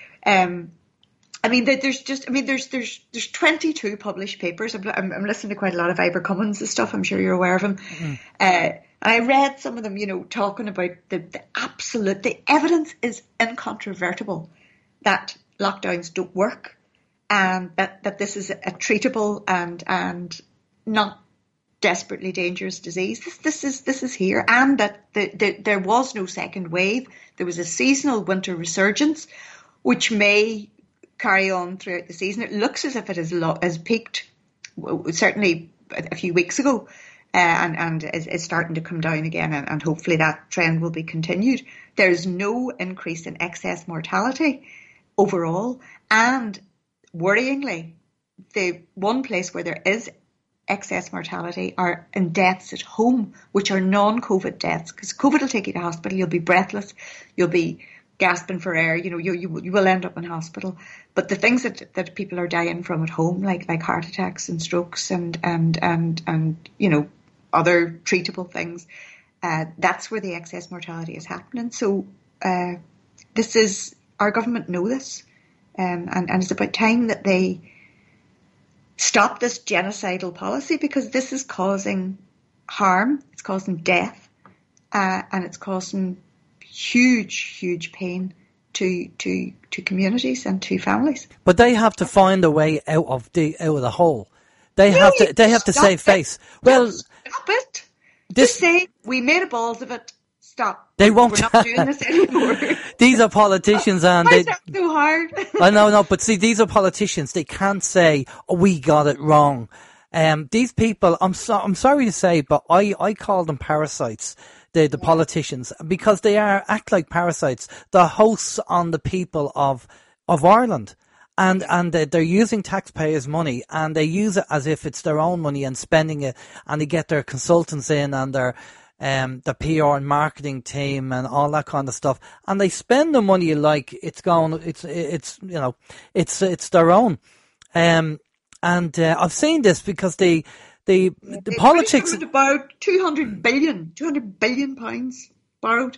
There's 22 published papers. I'm listening to quite a lot of Ivor Cummins' stuff. I'm sure you're aware of him. Mm-hmm. I read some of them, talking about the evidence is incontrovertible that lockdowns don't work, and that this is a treatable and not desperately dangerous disease. This is here, and that there was no second wave. There was a seasonal winter resurgence, which may carry on throughout the season. It looks as if it has peaked, certainly a few weeks ago, and is starting to come down again, and hopefully that trend will be continued. There's no increase in excess mortality overall, and worryingly, the one place where there is excess mortality are in deaths at home, which are non-COVID deaths, because COVID will take you to hospital, you'll be breathless, you'll be gasping for air, you will end up in hospital. But the things that people are dying from at home, like heart attacks and strokes and other treatable things, that's where the excess mortality is happening. So our government know this, and it's about time that they stop this genocidal policy, because this is causing harm, it's causing death, and it's causing huge pain to communities and to families. But they have to find a way out of the hole. They have to save face. Well, stop it. Just say we made a balls of it. Stop. They won't. We're not doing this anymore. These are politicians, and why is that so hard? I know, but see, these are politicians. They can't say, "Oh, we got it wrong." These people, I'm sorry to say, but I call them parasites. The politicians, because they act like parasites. They're hosts on the people of Ireland, and they're using taxpayers' money, and they use it as if it's their own money and spending it, and they get their consultants in and their PR and marketing team and all that kind of stuff, and they spend the money like it's their own. And I've seen this because the politics about 200 billion pounds borrowed.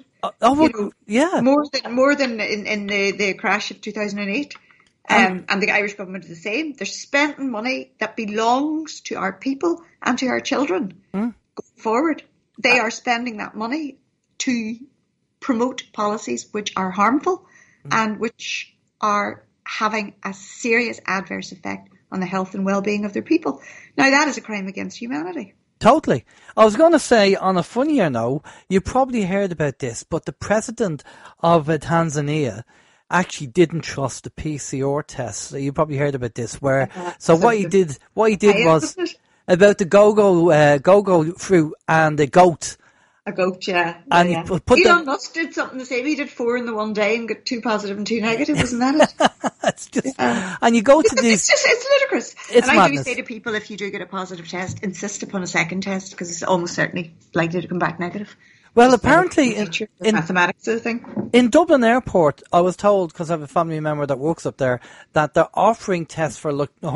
More than in the crash of 2008. And the Irish government is the same. They're spending money that belongs to our people and to our children going forward. They are spending that money to promote policies which are harmful and which are having a serious adverse effect on the health and well-being of their people. Now, that is a crime against humanity. Totally. I was going to say, on a funnier note, you probably heard about this, but the president of Tanzania actually didn't trust the PCR tests. So you probably heard about this. What he did was About the go-go fruit and the goat. A goat, yeah. And yeah. Elon Musk did something the same. He did 4 in the one day and got 2 positive and 2 negative. Wasn't that it? It's just, and you go to these. It's ludicrous. It's and madness. I do say to people, if you do get a positive test, insist upon a second test because it's almost certainly likely to come back negative. Well, apparently in mathematics sort of thing. In Dublin Airport, I was told, because I have a family member that works up there, that they're offering tests for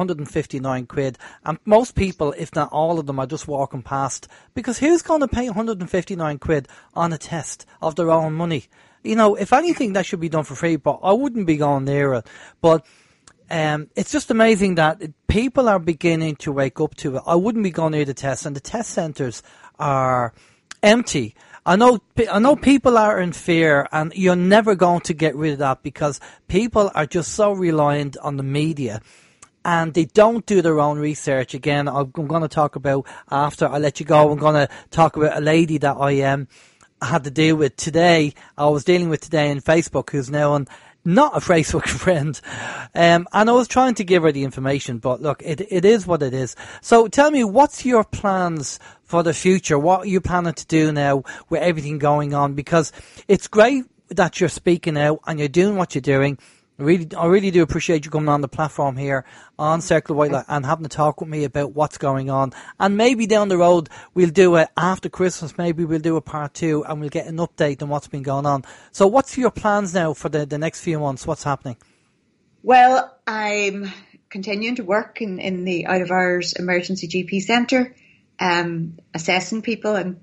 159 quid, and most people, if not all of them, are just walking past, because who's going to pay 159 quid on a test of their own money? You know, if anything, that should be done for free, but I wouldn't be going near it. But it's just amazing that people are beginning to wake up to it. I wouldn't be going near the tests, and the test centres are empty. I know people are in fear, and you're never going to get rid of that because people are just so reliant on the media and they don't do their own research. Again, I'm going to talk about, after I let you go, I'm going to talk about a lady that I had to deal with today. I was dealing with today on Facebook, who's now on not a Facebook friend. And I was trying to give her the information, but look, it is what it is. So tell me, what's your plans for the future? What are you planning to do now with everything going on? Because it's great that you're speaking out and you're doing what you're doing. I really do appreciate you coming on the platform here on Circle of White Light and having to talk with me about what's going on. And maybe down the road, we'll do it after Christmas. Maybe we'll do a part 2 and we'll get an update on what's been going on. So what's your plans now for the next few months? What's happening? Well, I'm continuing to work in the out of hours emergency GP centre, assessing people. And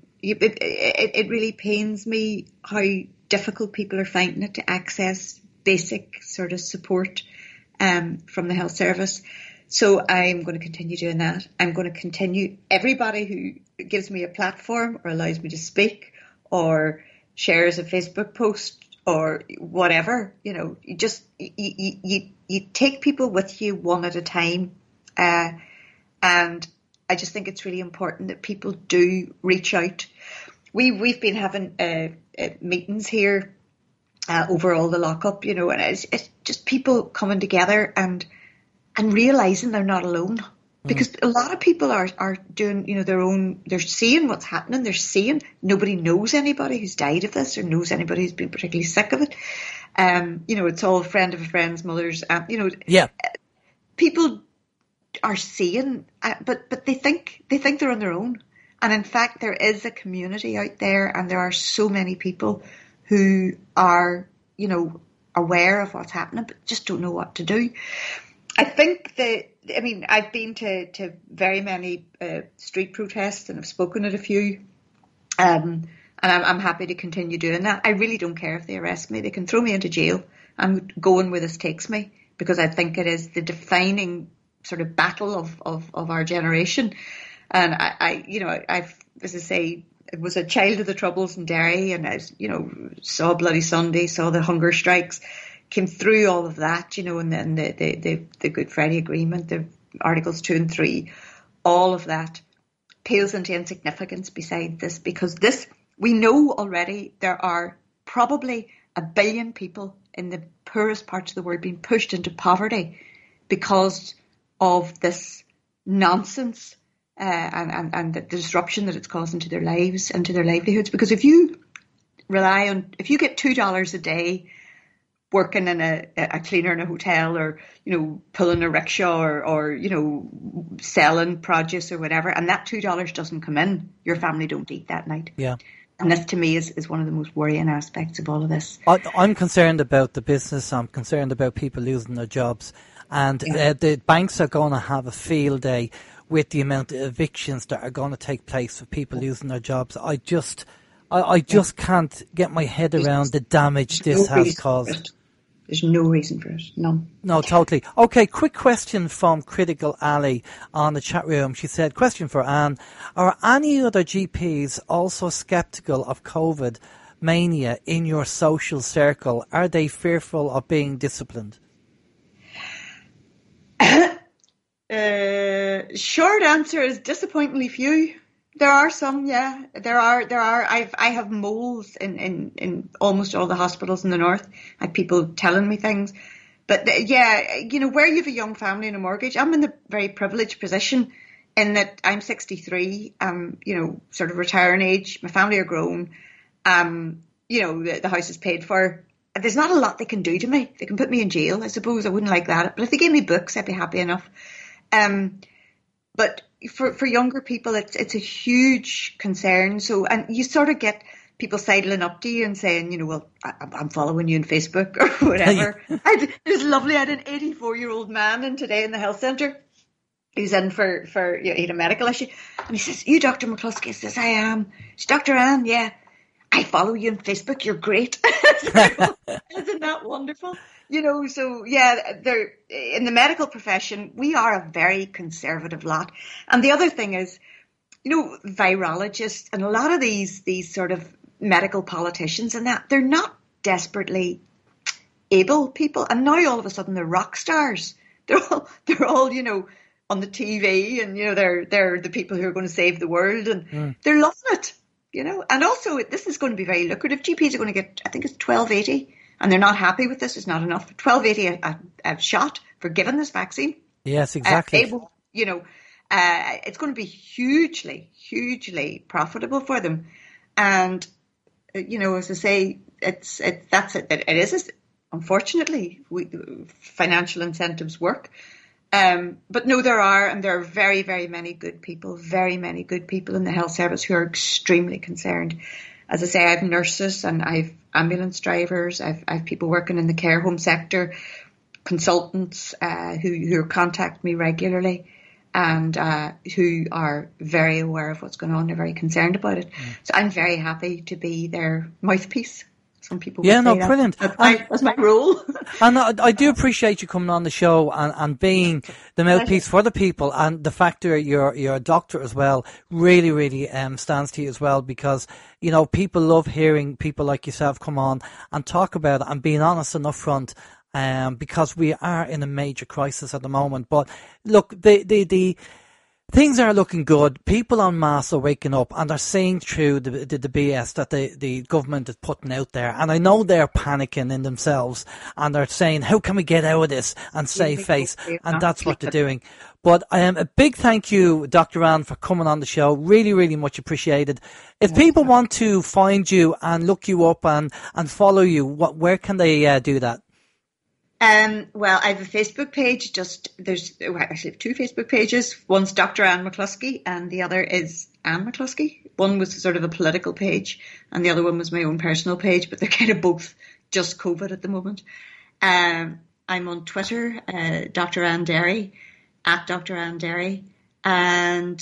it really pains me how difficult people are finding it to access basic sort of support from the health service. So I'm going to continue doing that. I'm going to continue, everybody who gives me a platform or allows me to speak or shares a Facebook post or whatever, you know, you just you take people with you one at a time, and I just think it's really important that people do reach out. We've been having meetings here over all the lockup, you know, and it's just people coming together and realising they're not alone. Because a lot of people are doing, you know, their own, they're seeing what's happening, they're seeing, nobody knows anybody who's died of this or knows anybody who's been particularly sick of it. You know, it's all a friend of a friend's mother's, you know. Yeah. People are seeing, but they think they're on their own. And in fact, there is a community out there and there are so many people who are, you know, aware of what's happening, but just don't know what to do. I think I've been to very many street protests and I've spoken at a few, and I'm happy to continue doing that. I really don't care if they arrest me. They can throw me into jail. I'm going where this takes me because I think it is the defining sort of battle of our generation. And I've, as I say, I was a child of the Troubles in Derry, and I, you know, saw Bloody Sunday, saw the hunger strikes, came through all of that, you know, and then the Good Friday Agreement, the Articles 2 and 3, all of that pales into insignificance beside this, because this, we know already there are probably 1 billion people in the poorest parts of the world being pushed into poverty because of this nonsense. And the disruption that it's causing to their lives and to their livelihoods. Because if you get $2 a day working in a cleaner in a hotel, or, you know, pulling a rickshaw or you know, selling produce or whatever, and that $2 doesn't come in, your family don't eat that night. Yeah. And this, to me, is one of the most worrying aspects of all of this. I'm concerned about the business. I'm concerned about people losing their jobs. And the banks are going to have a field day with the amount of evictions that are going to take place for people losing their jobs. I just can't get my head around the damage this has caused. There's no reason for it. None. No, totally. Okay, quick question from Critical Alley on the chat room. She said, question for Anne. Are any other GPs also sceptical of COVID mania in your social circle? Are they fearful of being disciplined? Short answer is disappointingly few. There are some, yeah. There are. I have moles in almost all the hospitals in the north. I have people telling me things, but yeah, you know, where you have a young family and a mortgage, I'm in the very privileged position in that I'm 63, sort of retiring age. My family are grown. The house is paid for. There's not a lot they can do to me. They can put me in jail, I suppose. I wouldn't like that. But if they gave me books, I'd be happy enough. But for younger people, it's a huge concern. So, and you sort of get people sidling up to you and saying, well, I'm following you on Facebook or whatever. It was lovely. I had an 84-year-old man in today in the health centre. He was in for he had a medical issue. And he says, "You Dr. McCluskey?" He says, "I am." It's Dr. Anne, yeah. "I follow you on Facebook. You're great." Isn't that wonderful? So yeah, in the medical profession, we are a very conservative lot. And the other thing is, virologists and a lot of these sort of medical politicians and that, they're not desperately able people. And now all of a sudden they're rock stars. They're all on the TV, and they're the people who are going to save the world, and they're loving it. And also this is going to be very lucrative. GPs are going to get, I think it's $12.80, and they're not happy with this. It's not enough. $12.80 a shot for giving this vaccine. Yes, exactly. It's going to be hugely, hugely profitable for them. And as I say, it is. Unfortunately, financial incentives work. But no, there are very, very many good people in the health service who are extremely concerned. As I say, I have nurses and I have ambulance drivers. I have people working in the care home sector, consultants who contact me regularly and who are very aware of what's going on. They're very concerned about it. So I'm very happy to be their mouthpiece. Some people yeah, no, brilliant. That's my role. And I do appreciate you coming on the show and being the mouthpiece for the people, and the fact that you're a doctor as well really, really stands to you as well, because, people love hearing people like yourself come on and talk about it and being honest and upfront, because we are in a major crisis at the moment. But look, the things are looking good. People en masse are waking up and they're seeing through the BS that the government is putting out there. And I know they're panicking in themselves and they're saying, how can we get out of this and save face? And that's what they're doing. But a big thank you, Dr. Anne, for coming on the show. Really, really much appreciated. If people want to find you and look you up and follow you, where can they do that? Well, I have a Facebook page. I actually have two Facebook pages. One's Dr. Anne McCluskey and the other is Anne McCluskey. One was sort of a political page and the other one was my own personal page, but they're kind of both just COVID at the moment. I'm on Twitter, Dr. Anne Derry, at Dr. Anne Derry. And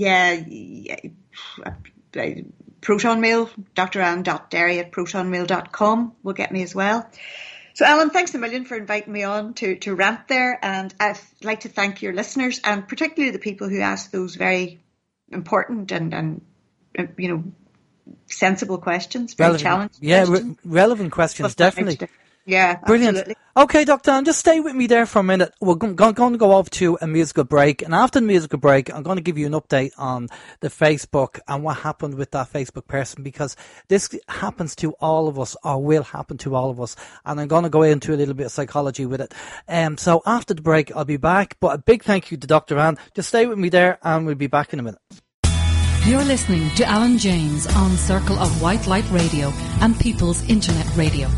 Proton Mail, dranne.derry@protonmail.com will get me as well. So, Alan, thanks a million for inviting me on to rant there. And I'd like to thank your listeners and particularly the people who ask those very important and sensible questions, very challenging questions. Relevant questions, definitely. Yeah, brilliant. Absolutely. Okay, Dr. Anne, just stay with me there for a minute. We're going to go off to a musical break. And after the musical break, I'm going to give you an update on the Facebook and what happened with that Facebook person, because this happens to all of us, or will happen to all of us. And I'm going to go into a little bit of psychology with it. So after the break, I'll be back. But a big thank you to Dr. Anne. Just stay with me there and we'll be back in a minute. You're listening to Alan James on Circle of White Light Radio and People's Internet Radio.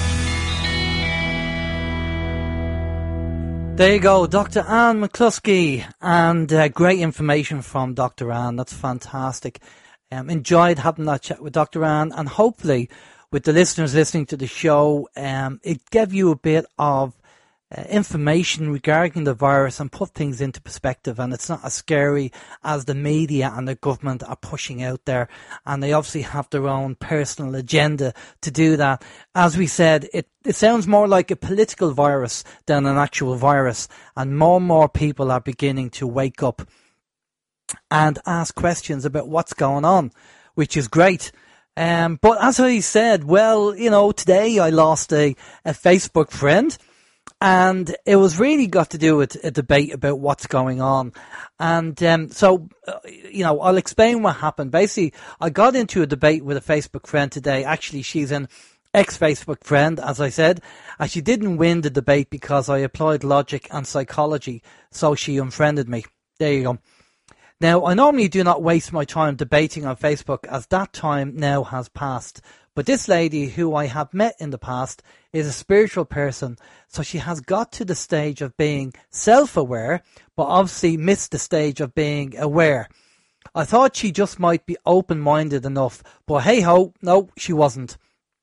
There you go, Dr. Anne McCluskey, and great information from Dr. Anne. That's fantastic. Enjoyed having that chat with Dr. Anne, and hopefully with the listeners listening to the show, it gave you a bit of information regarding the virus and put things into perspective, and it's not as scary as the media and the government are pushing out there, and they obviously have their own personal agenda to do that. As we said, it sounds more like a political virus than an actual virus, and more people are beginning to wake up and ask questions about what's going on, which is great. But as I said, today I lost a Facebook friend. And it was really got to do with a debate about what's going on. And I'll explain what happened. Basically, I got into a debate with a Facebook friend today. Actually, she's an ex-Facebook friend, as I said. And she didn't win the debate because I applied logic and psychology. So she unfriended me. There you go. Now, I normally do not waste my time debating on Facebook, as that time now has passed. But this lady, who I have met in the past, is a spiritual person, so she has got to the stage of being self-aware, but obviously missed the stage of being aware. I thought she just might be open-minded enough, but hey-ho, no, she wasn't.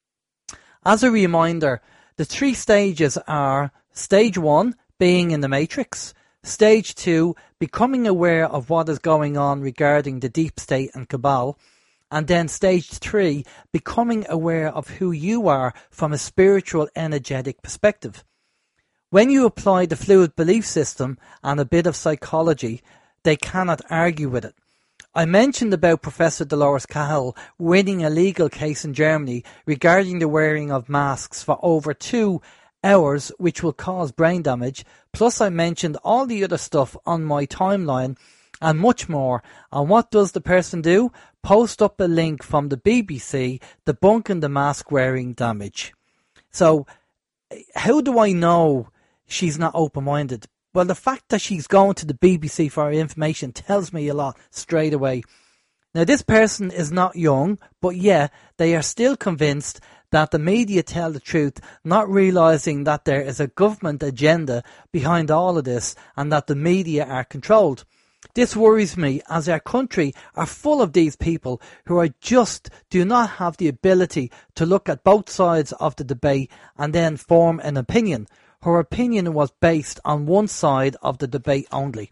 As a reminder, the 3 stages are: stage 1, being in the matrix; stage 2, becoming aware of what is going on regarding the deep state and cabal; and then stage 3, becoming aware of who you are from a spiritual, energetic perspective. When you apply the fluid belief system and a bit of psychology, they cannot argue with it. I mentioned about Professor Dolores Cahill winning a legal case in Germany regarding the wearing of masks for over 2 hours, which will cause brain damage. Plus I mentioned all the other stuff on my timeline and much more. And what does the person do? Post up a link from the BBC debunking the mask wearing damage. So how do I know she's not open-minded? Well, the fact that she's going to the BBC for her information tells me a lot straight away. Now, this person is not young, but yeah, they are still convinced that the media tell the truth, not realising that there is a government agenda behind all of this and that the media are controlled. This worries me, as our country are full of these people who are just do not have the ability to look at both sides of the debate and then form an opinion. Her opinion was based on one side of the debate only.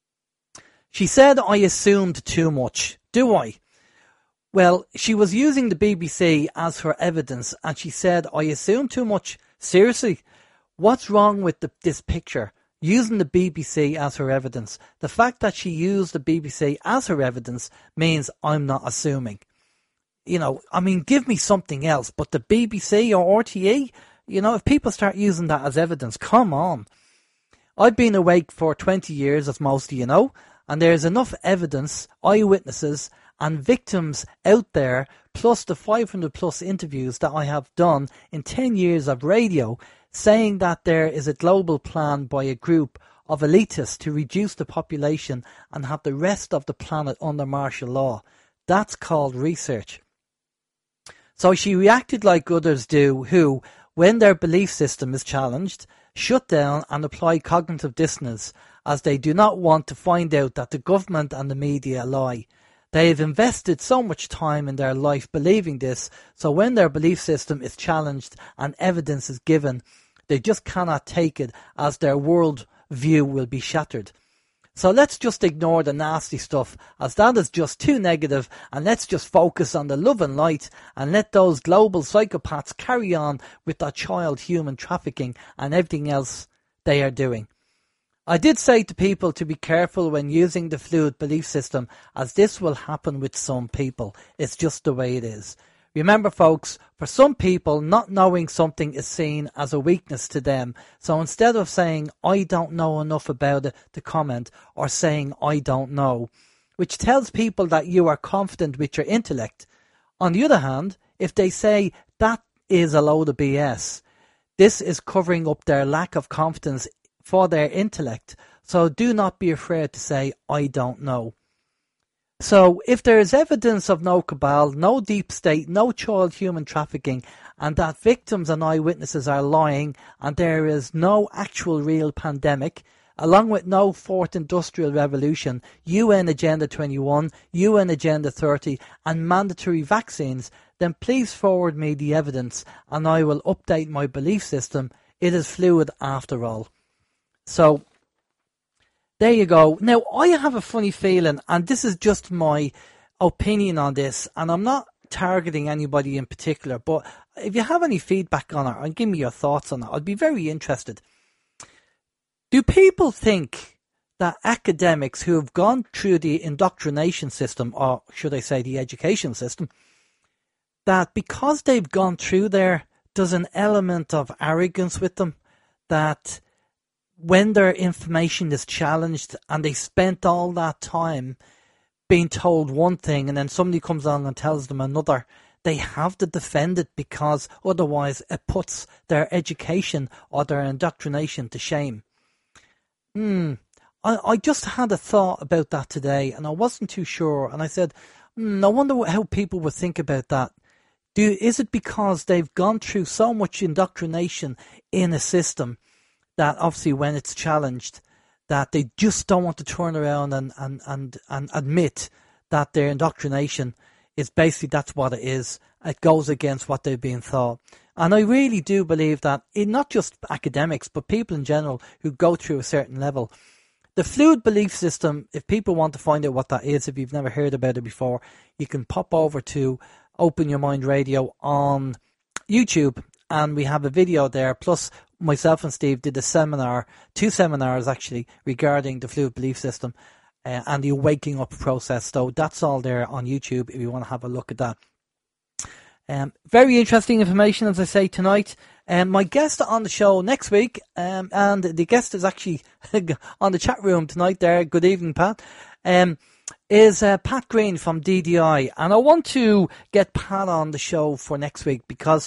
She said, I assumed too much. Do I? Well, she was using the BBC as her evidence, and she said, I assumed too much. Seriously? What's wrong with this picture? Using the BBC as her evidence. The fact that she used the BBC as her evidence means I'm not assuming. You know, I mean, give me something else, but the BBC or RTE? You know, if people start using that as evidence, come on. I've been awake for 20 years, as most of you know, and there's enough evidence, eyewitnesses and victims out there, plus the 500 plus interviews that I have done in 10 years of radio, saying that there is a global plan by a group of elitists to reduce the population and have the rest of the planet under martial law. That's called research. So she reacted like others do, who, when their belief system is challenged, shut down and apply cognitive dissonance, as they do not want to find out that the government and the media lie. They have invested so much time in their life believing this, so when their belief system is challenged and evidence is given, they just cannot take it, as their world view will be shattered. So let's just ignore the nasty stuff, as that is just too negative, and let's just focus on the love and light and let those global psychopaths carry on with that child human trafficking and everything else they are doing. I did say to people to be careful when using the fluid belief system, as this will happen with some people. It's just the way it is. Remember, folks, for some people, not knowing something is seen as a weakness to them. So instead of saying, I don't know enough about it to comment, or saying, I don't know, which tells people that you are confident with your intellect. On the other hand, if they say that is a load of BS, this is covering up their lack of confidence for their intellect. So do not be afraid to say, I don't know. So if there is evidence of no cabal, no deep state, no child human trafficking, and that victims and eyewitnesses are lying, and there is no actual real pandemic, along with no fourth industrial revolution, UN Agenda 21, UN Agenda 30, and mandatory vaccines, then please forward me the evidence and I will update my belief system. It is fluid after all. So there you go. Now, I have a funny feeling, and this is just my opinion on this, and I'm not targeting anybody in particular, but if you have any feedback on it and give me your thoughts on it, I'd be very interested. Do people think that academics who have gone through the indoctrination system, or should I say the education system, that because they've gone through there, there's an element of arrogance with them, that when their information is challenged and they spent all that time being told one thing and then somebody comes along and tells them another, they have to defend it because otherwise it puts their education or their indoctrination to shame. I just had a thought about that today, and I wasn't too sure. And I said, I wonder how people would think about that. Is it because they've gone through so much indoctrination in a system that obviously when it's challenged, that they just don't want to turn around and admit that their indoctrination is basically, that's what it is. It goes against what they've been taught. And I really do believe that in not just academics, but people in general who go through a certain level, the fluid belief system, if people want to find out what that is, if you've never heard about it before, you can pop over to Open Your Mind Radio on YouTube, and we have a video there. Plus, myself and Steve did a seminar, 2 seminars actually, regarding the fluid belief system and the waking up process. So that's all there on YouTube if you want to have a look at that. Very interesting information, as I say, tonight. My guest on the show next week, and the guest is actually on the chat room tonight there. Good evening, Pat. Is Pat Green from DDI. And I want to get Pat on the show for next week because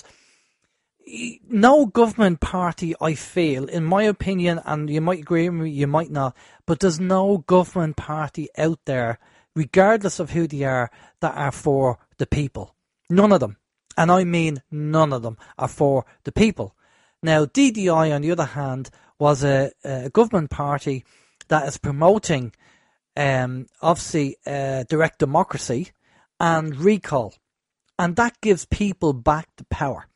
no government party, I feel, in my opinion, and you might agree with me, you might not, but there's no government party out there, regardless of who they are, that are for the people. None of them. And I mean none of them are for the people. Now, DDI, on the other hand, was a government party that is promoting, obviously, direct democracy and recall. And that gives people back the power.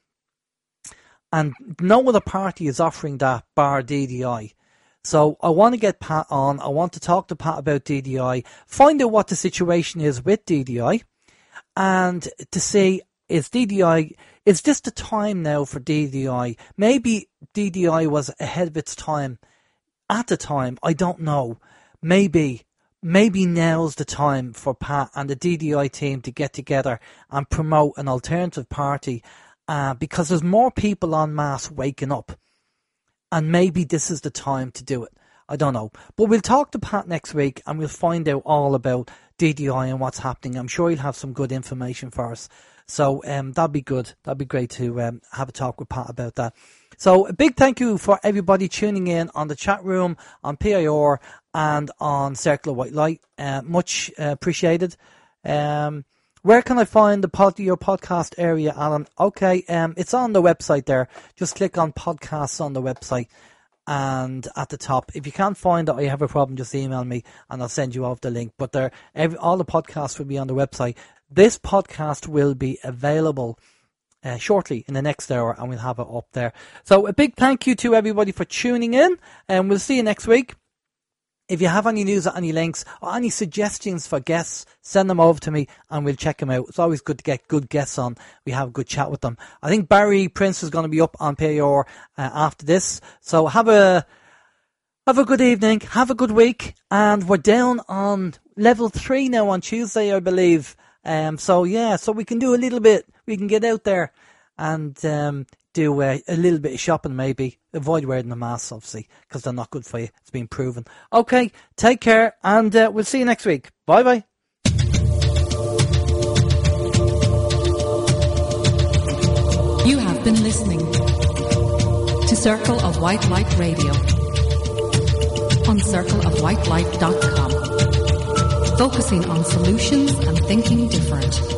And no other party is offering that bar DDI. So I want to get Pat on. I want to talk to Pat about DDI, find out what the situation is with DDI, and to see, is this the time now for DDI? Maybe DDI was ahead of its time at the time. I don't know. Maybe now's the time for Pat and the DDI team to get together and promote an alternative party, because there's more people en masse waking up. And maybe this is the time to do it. I don't know. But we'll talk to Pat next week and we'll find out all about DDI and what's happening. I'm sure he'll have some good information for us. So that'd be good. That'd be great to have a talk with Pat about that. So a big thank you for everybody tuning in on the chat room, on PIR and on Circle of White Light. Much appreciated. Where can I find your podcast area, Alan? Okay, it's on the website there. Just click on podcasts on the website and at the top. If you can't find it or you have a problem, just email me and I'll send you off the link. But all the podcasts will be on the website. This podcast will be available shortly in the next hour and we'll have it up there. So a big thank you to everybody for tuning in and we'll see you next week. If you have any news or any links or any suggestions for guests, send them over to me and we'll check them out. It's always good to get good guests on. We have a good chat with them. I think Barry Prince is going to be up on PIR after this. So have a good evening. Have a good week. And we're down on level 3 now on Tuesday, I believe. So we can do a little bit. We can get out there and do a little bit of shopping maybe. Avoid wearing the masks, obviously, because they're not good for you. It's been proven. Okay, take care, and we'll see you next week. Bye-bye. You have been listening to Circle of White Light Radio on circleofwhitelight.com, focusing on solutions and thinking different.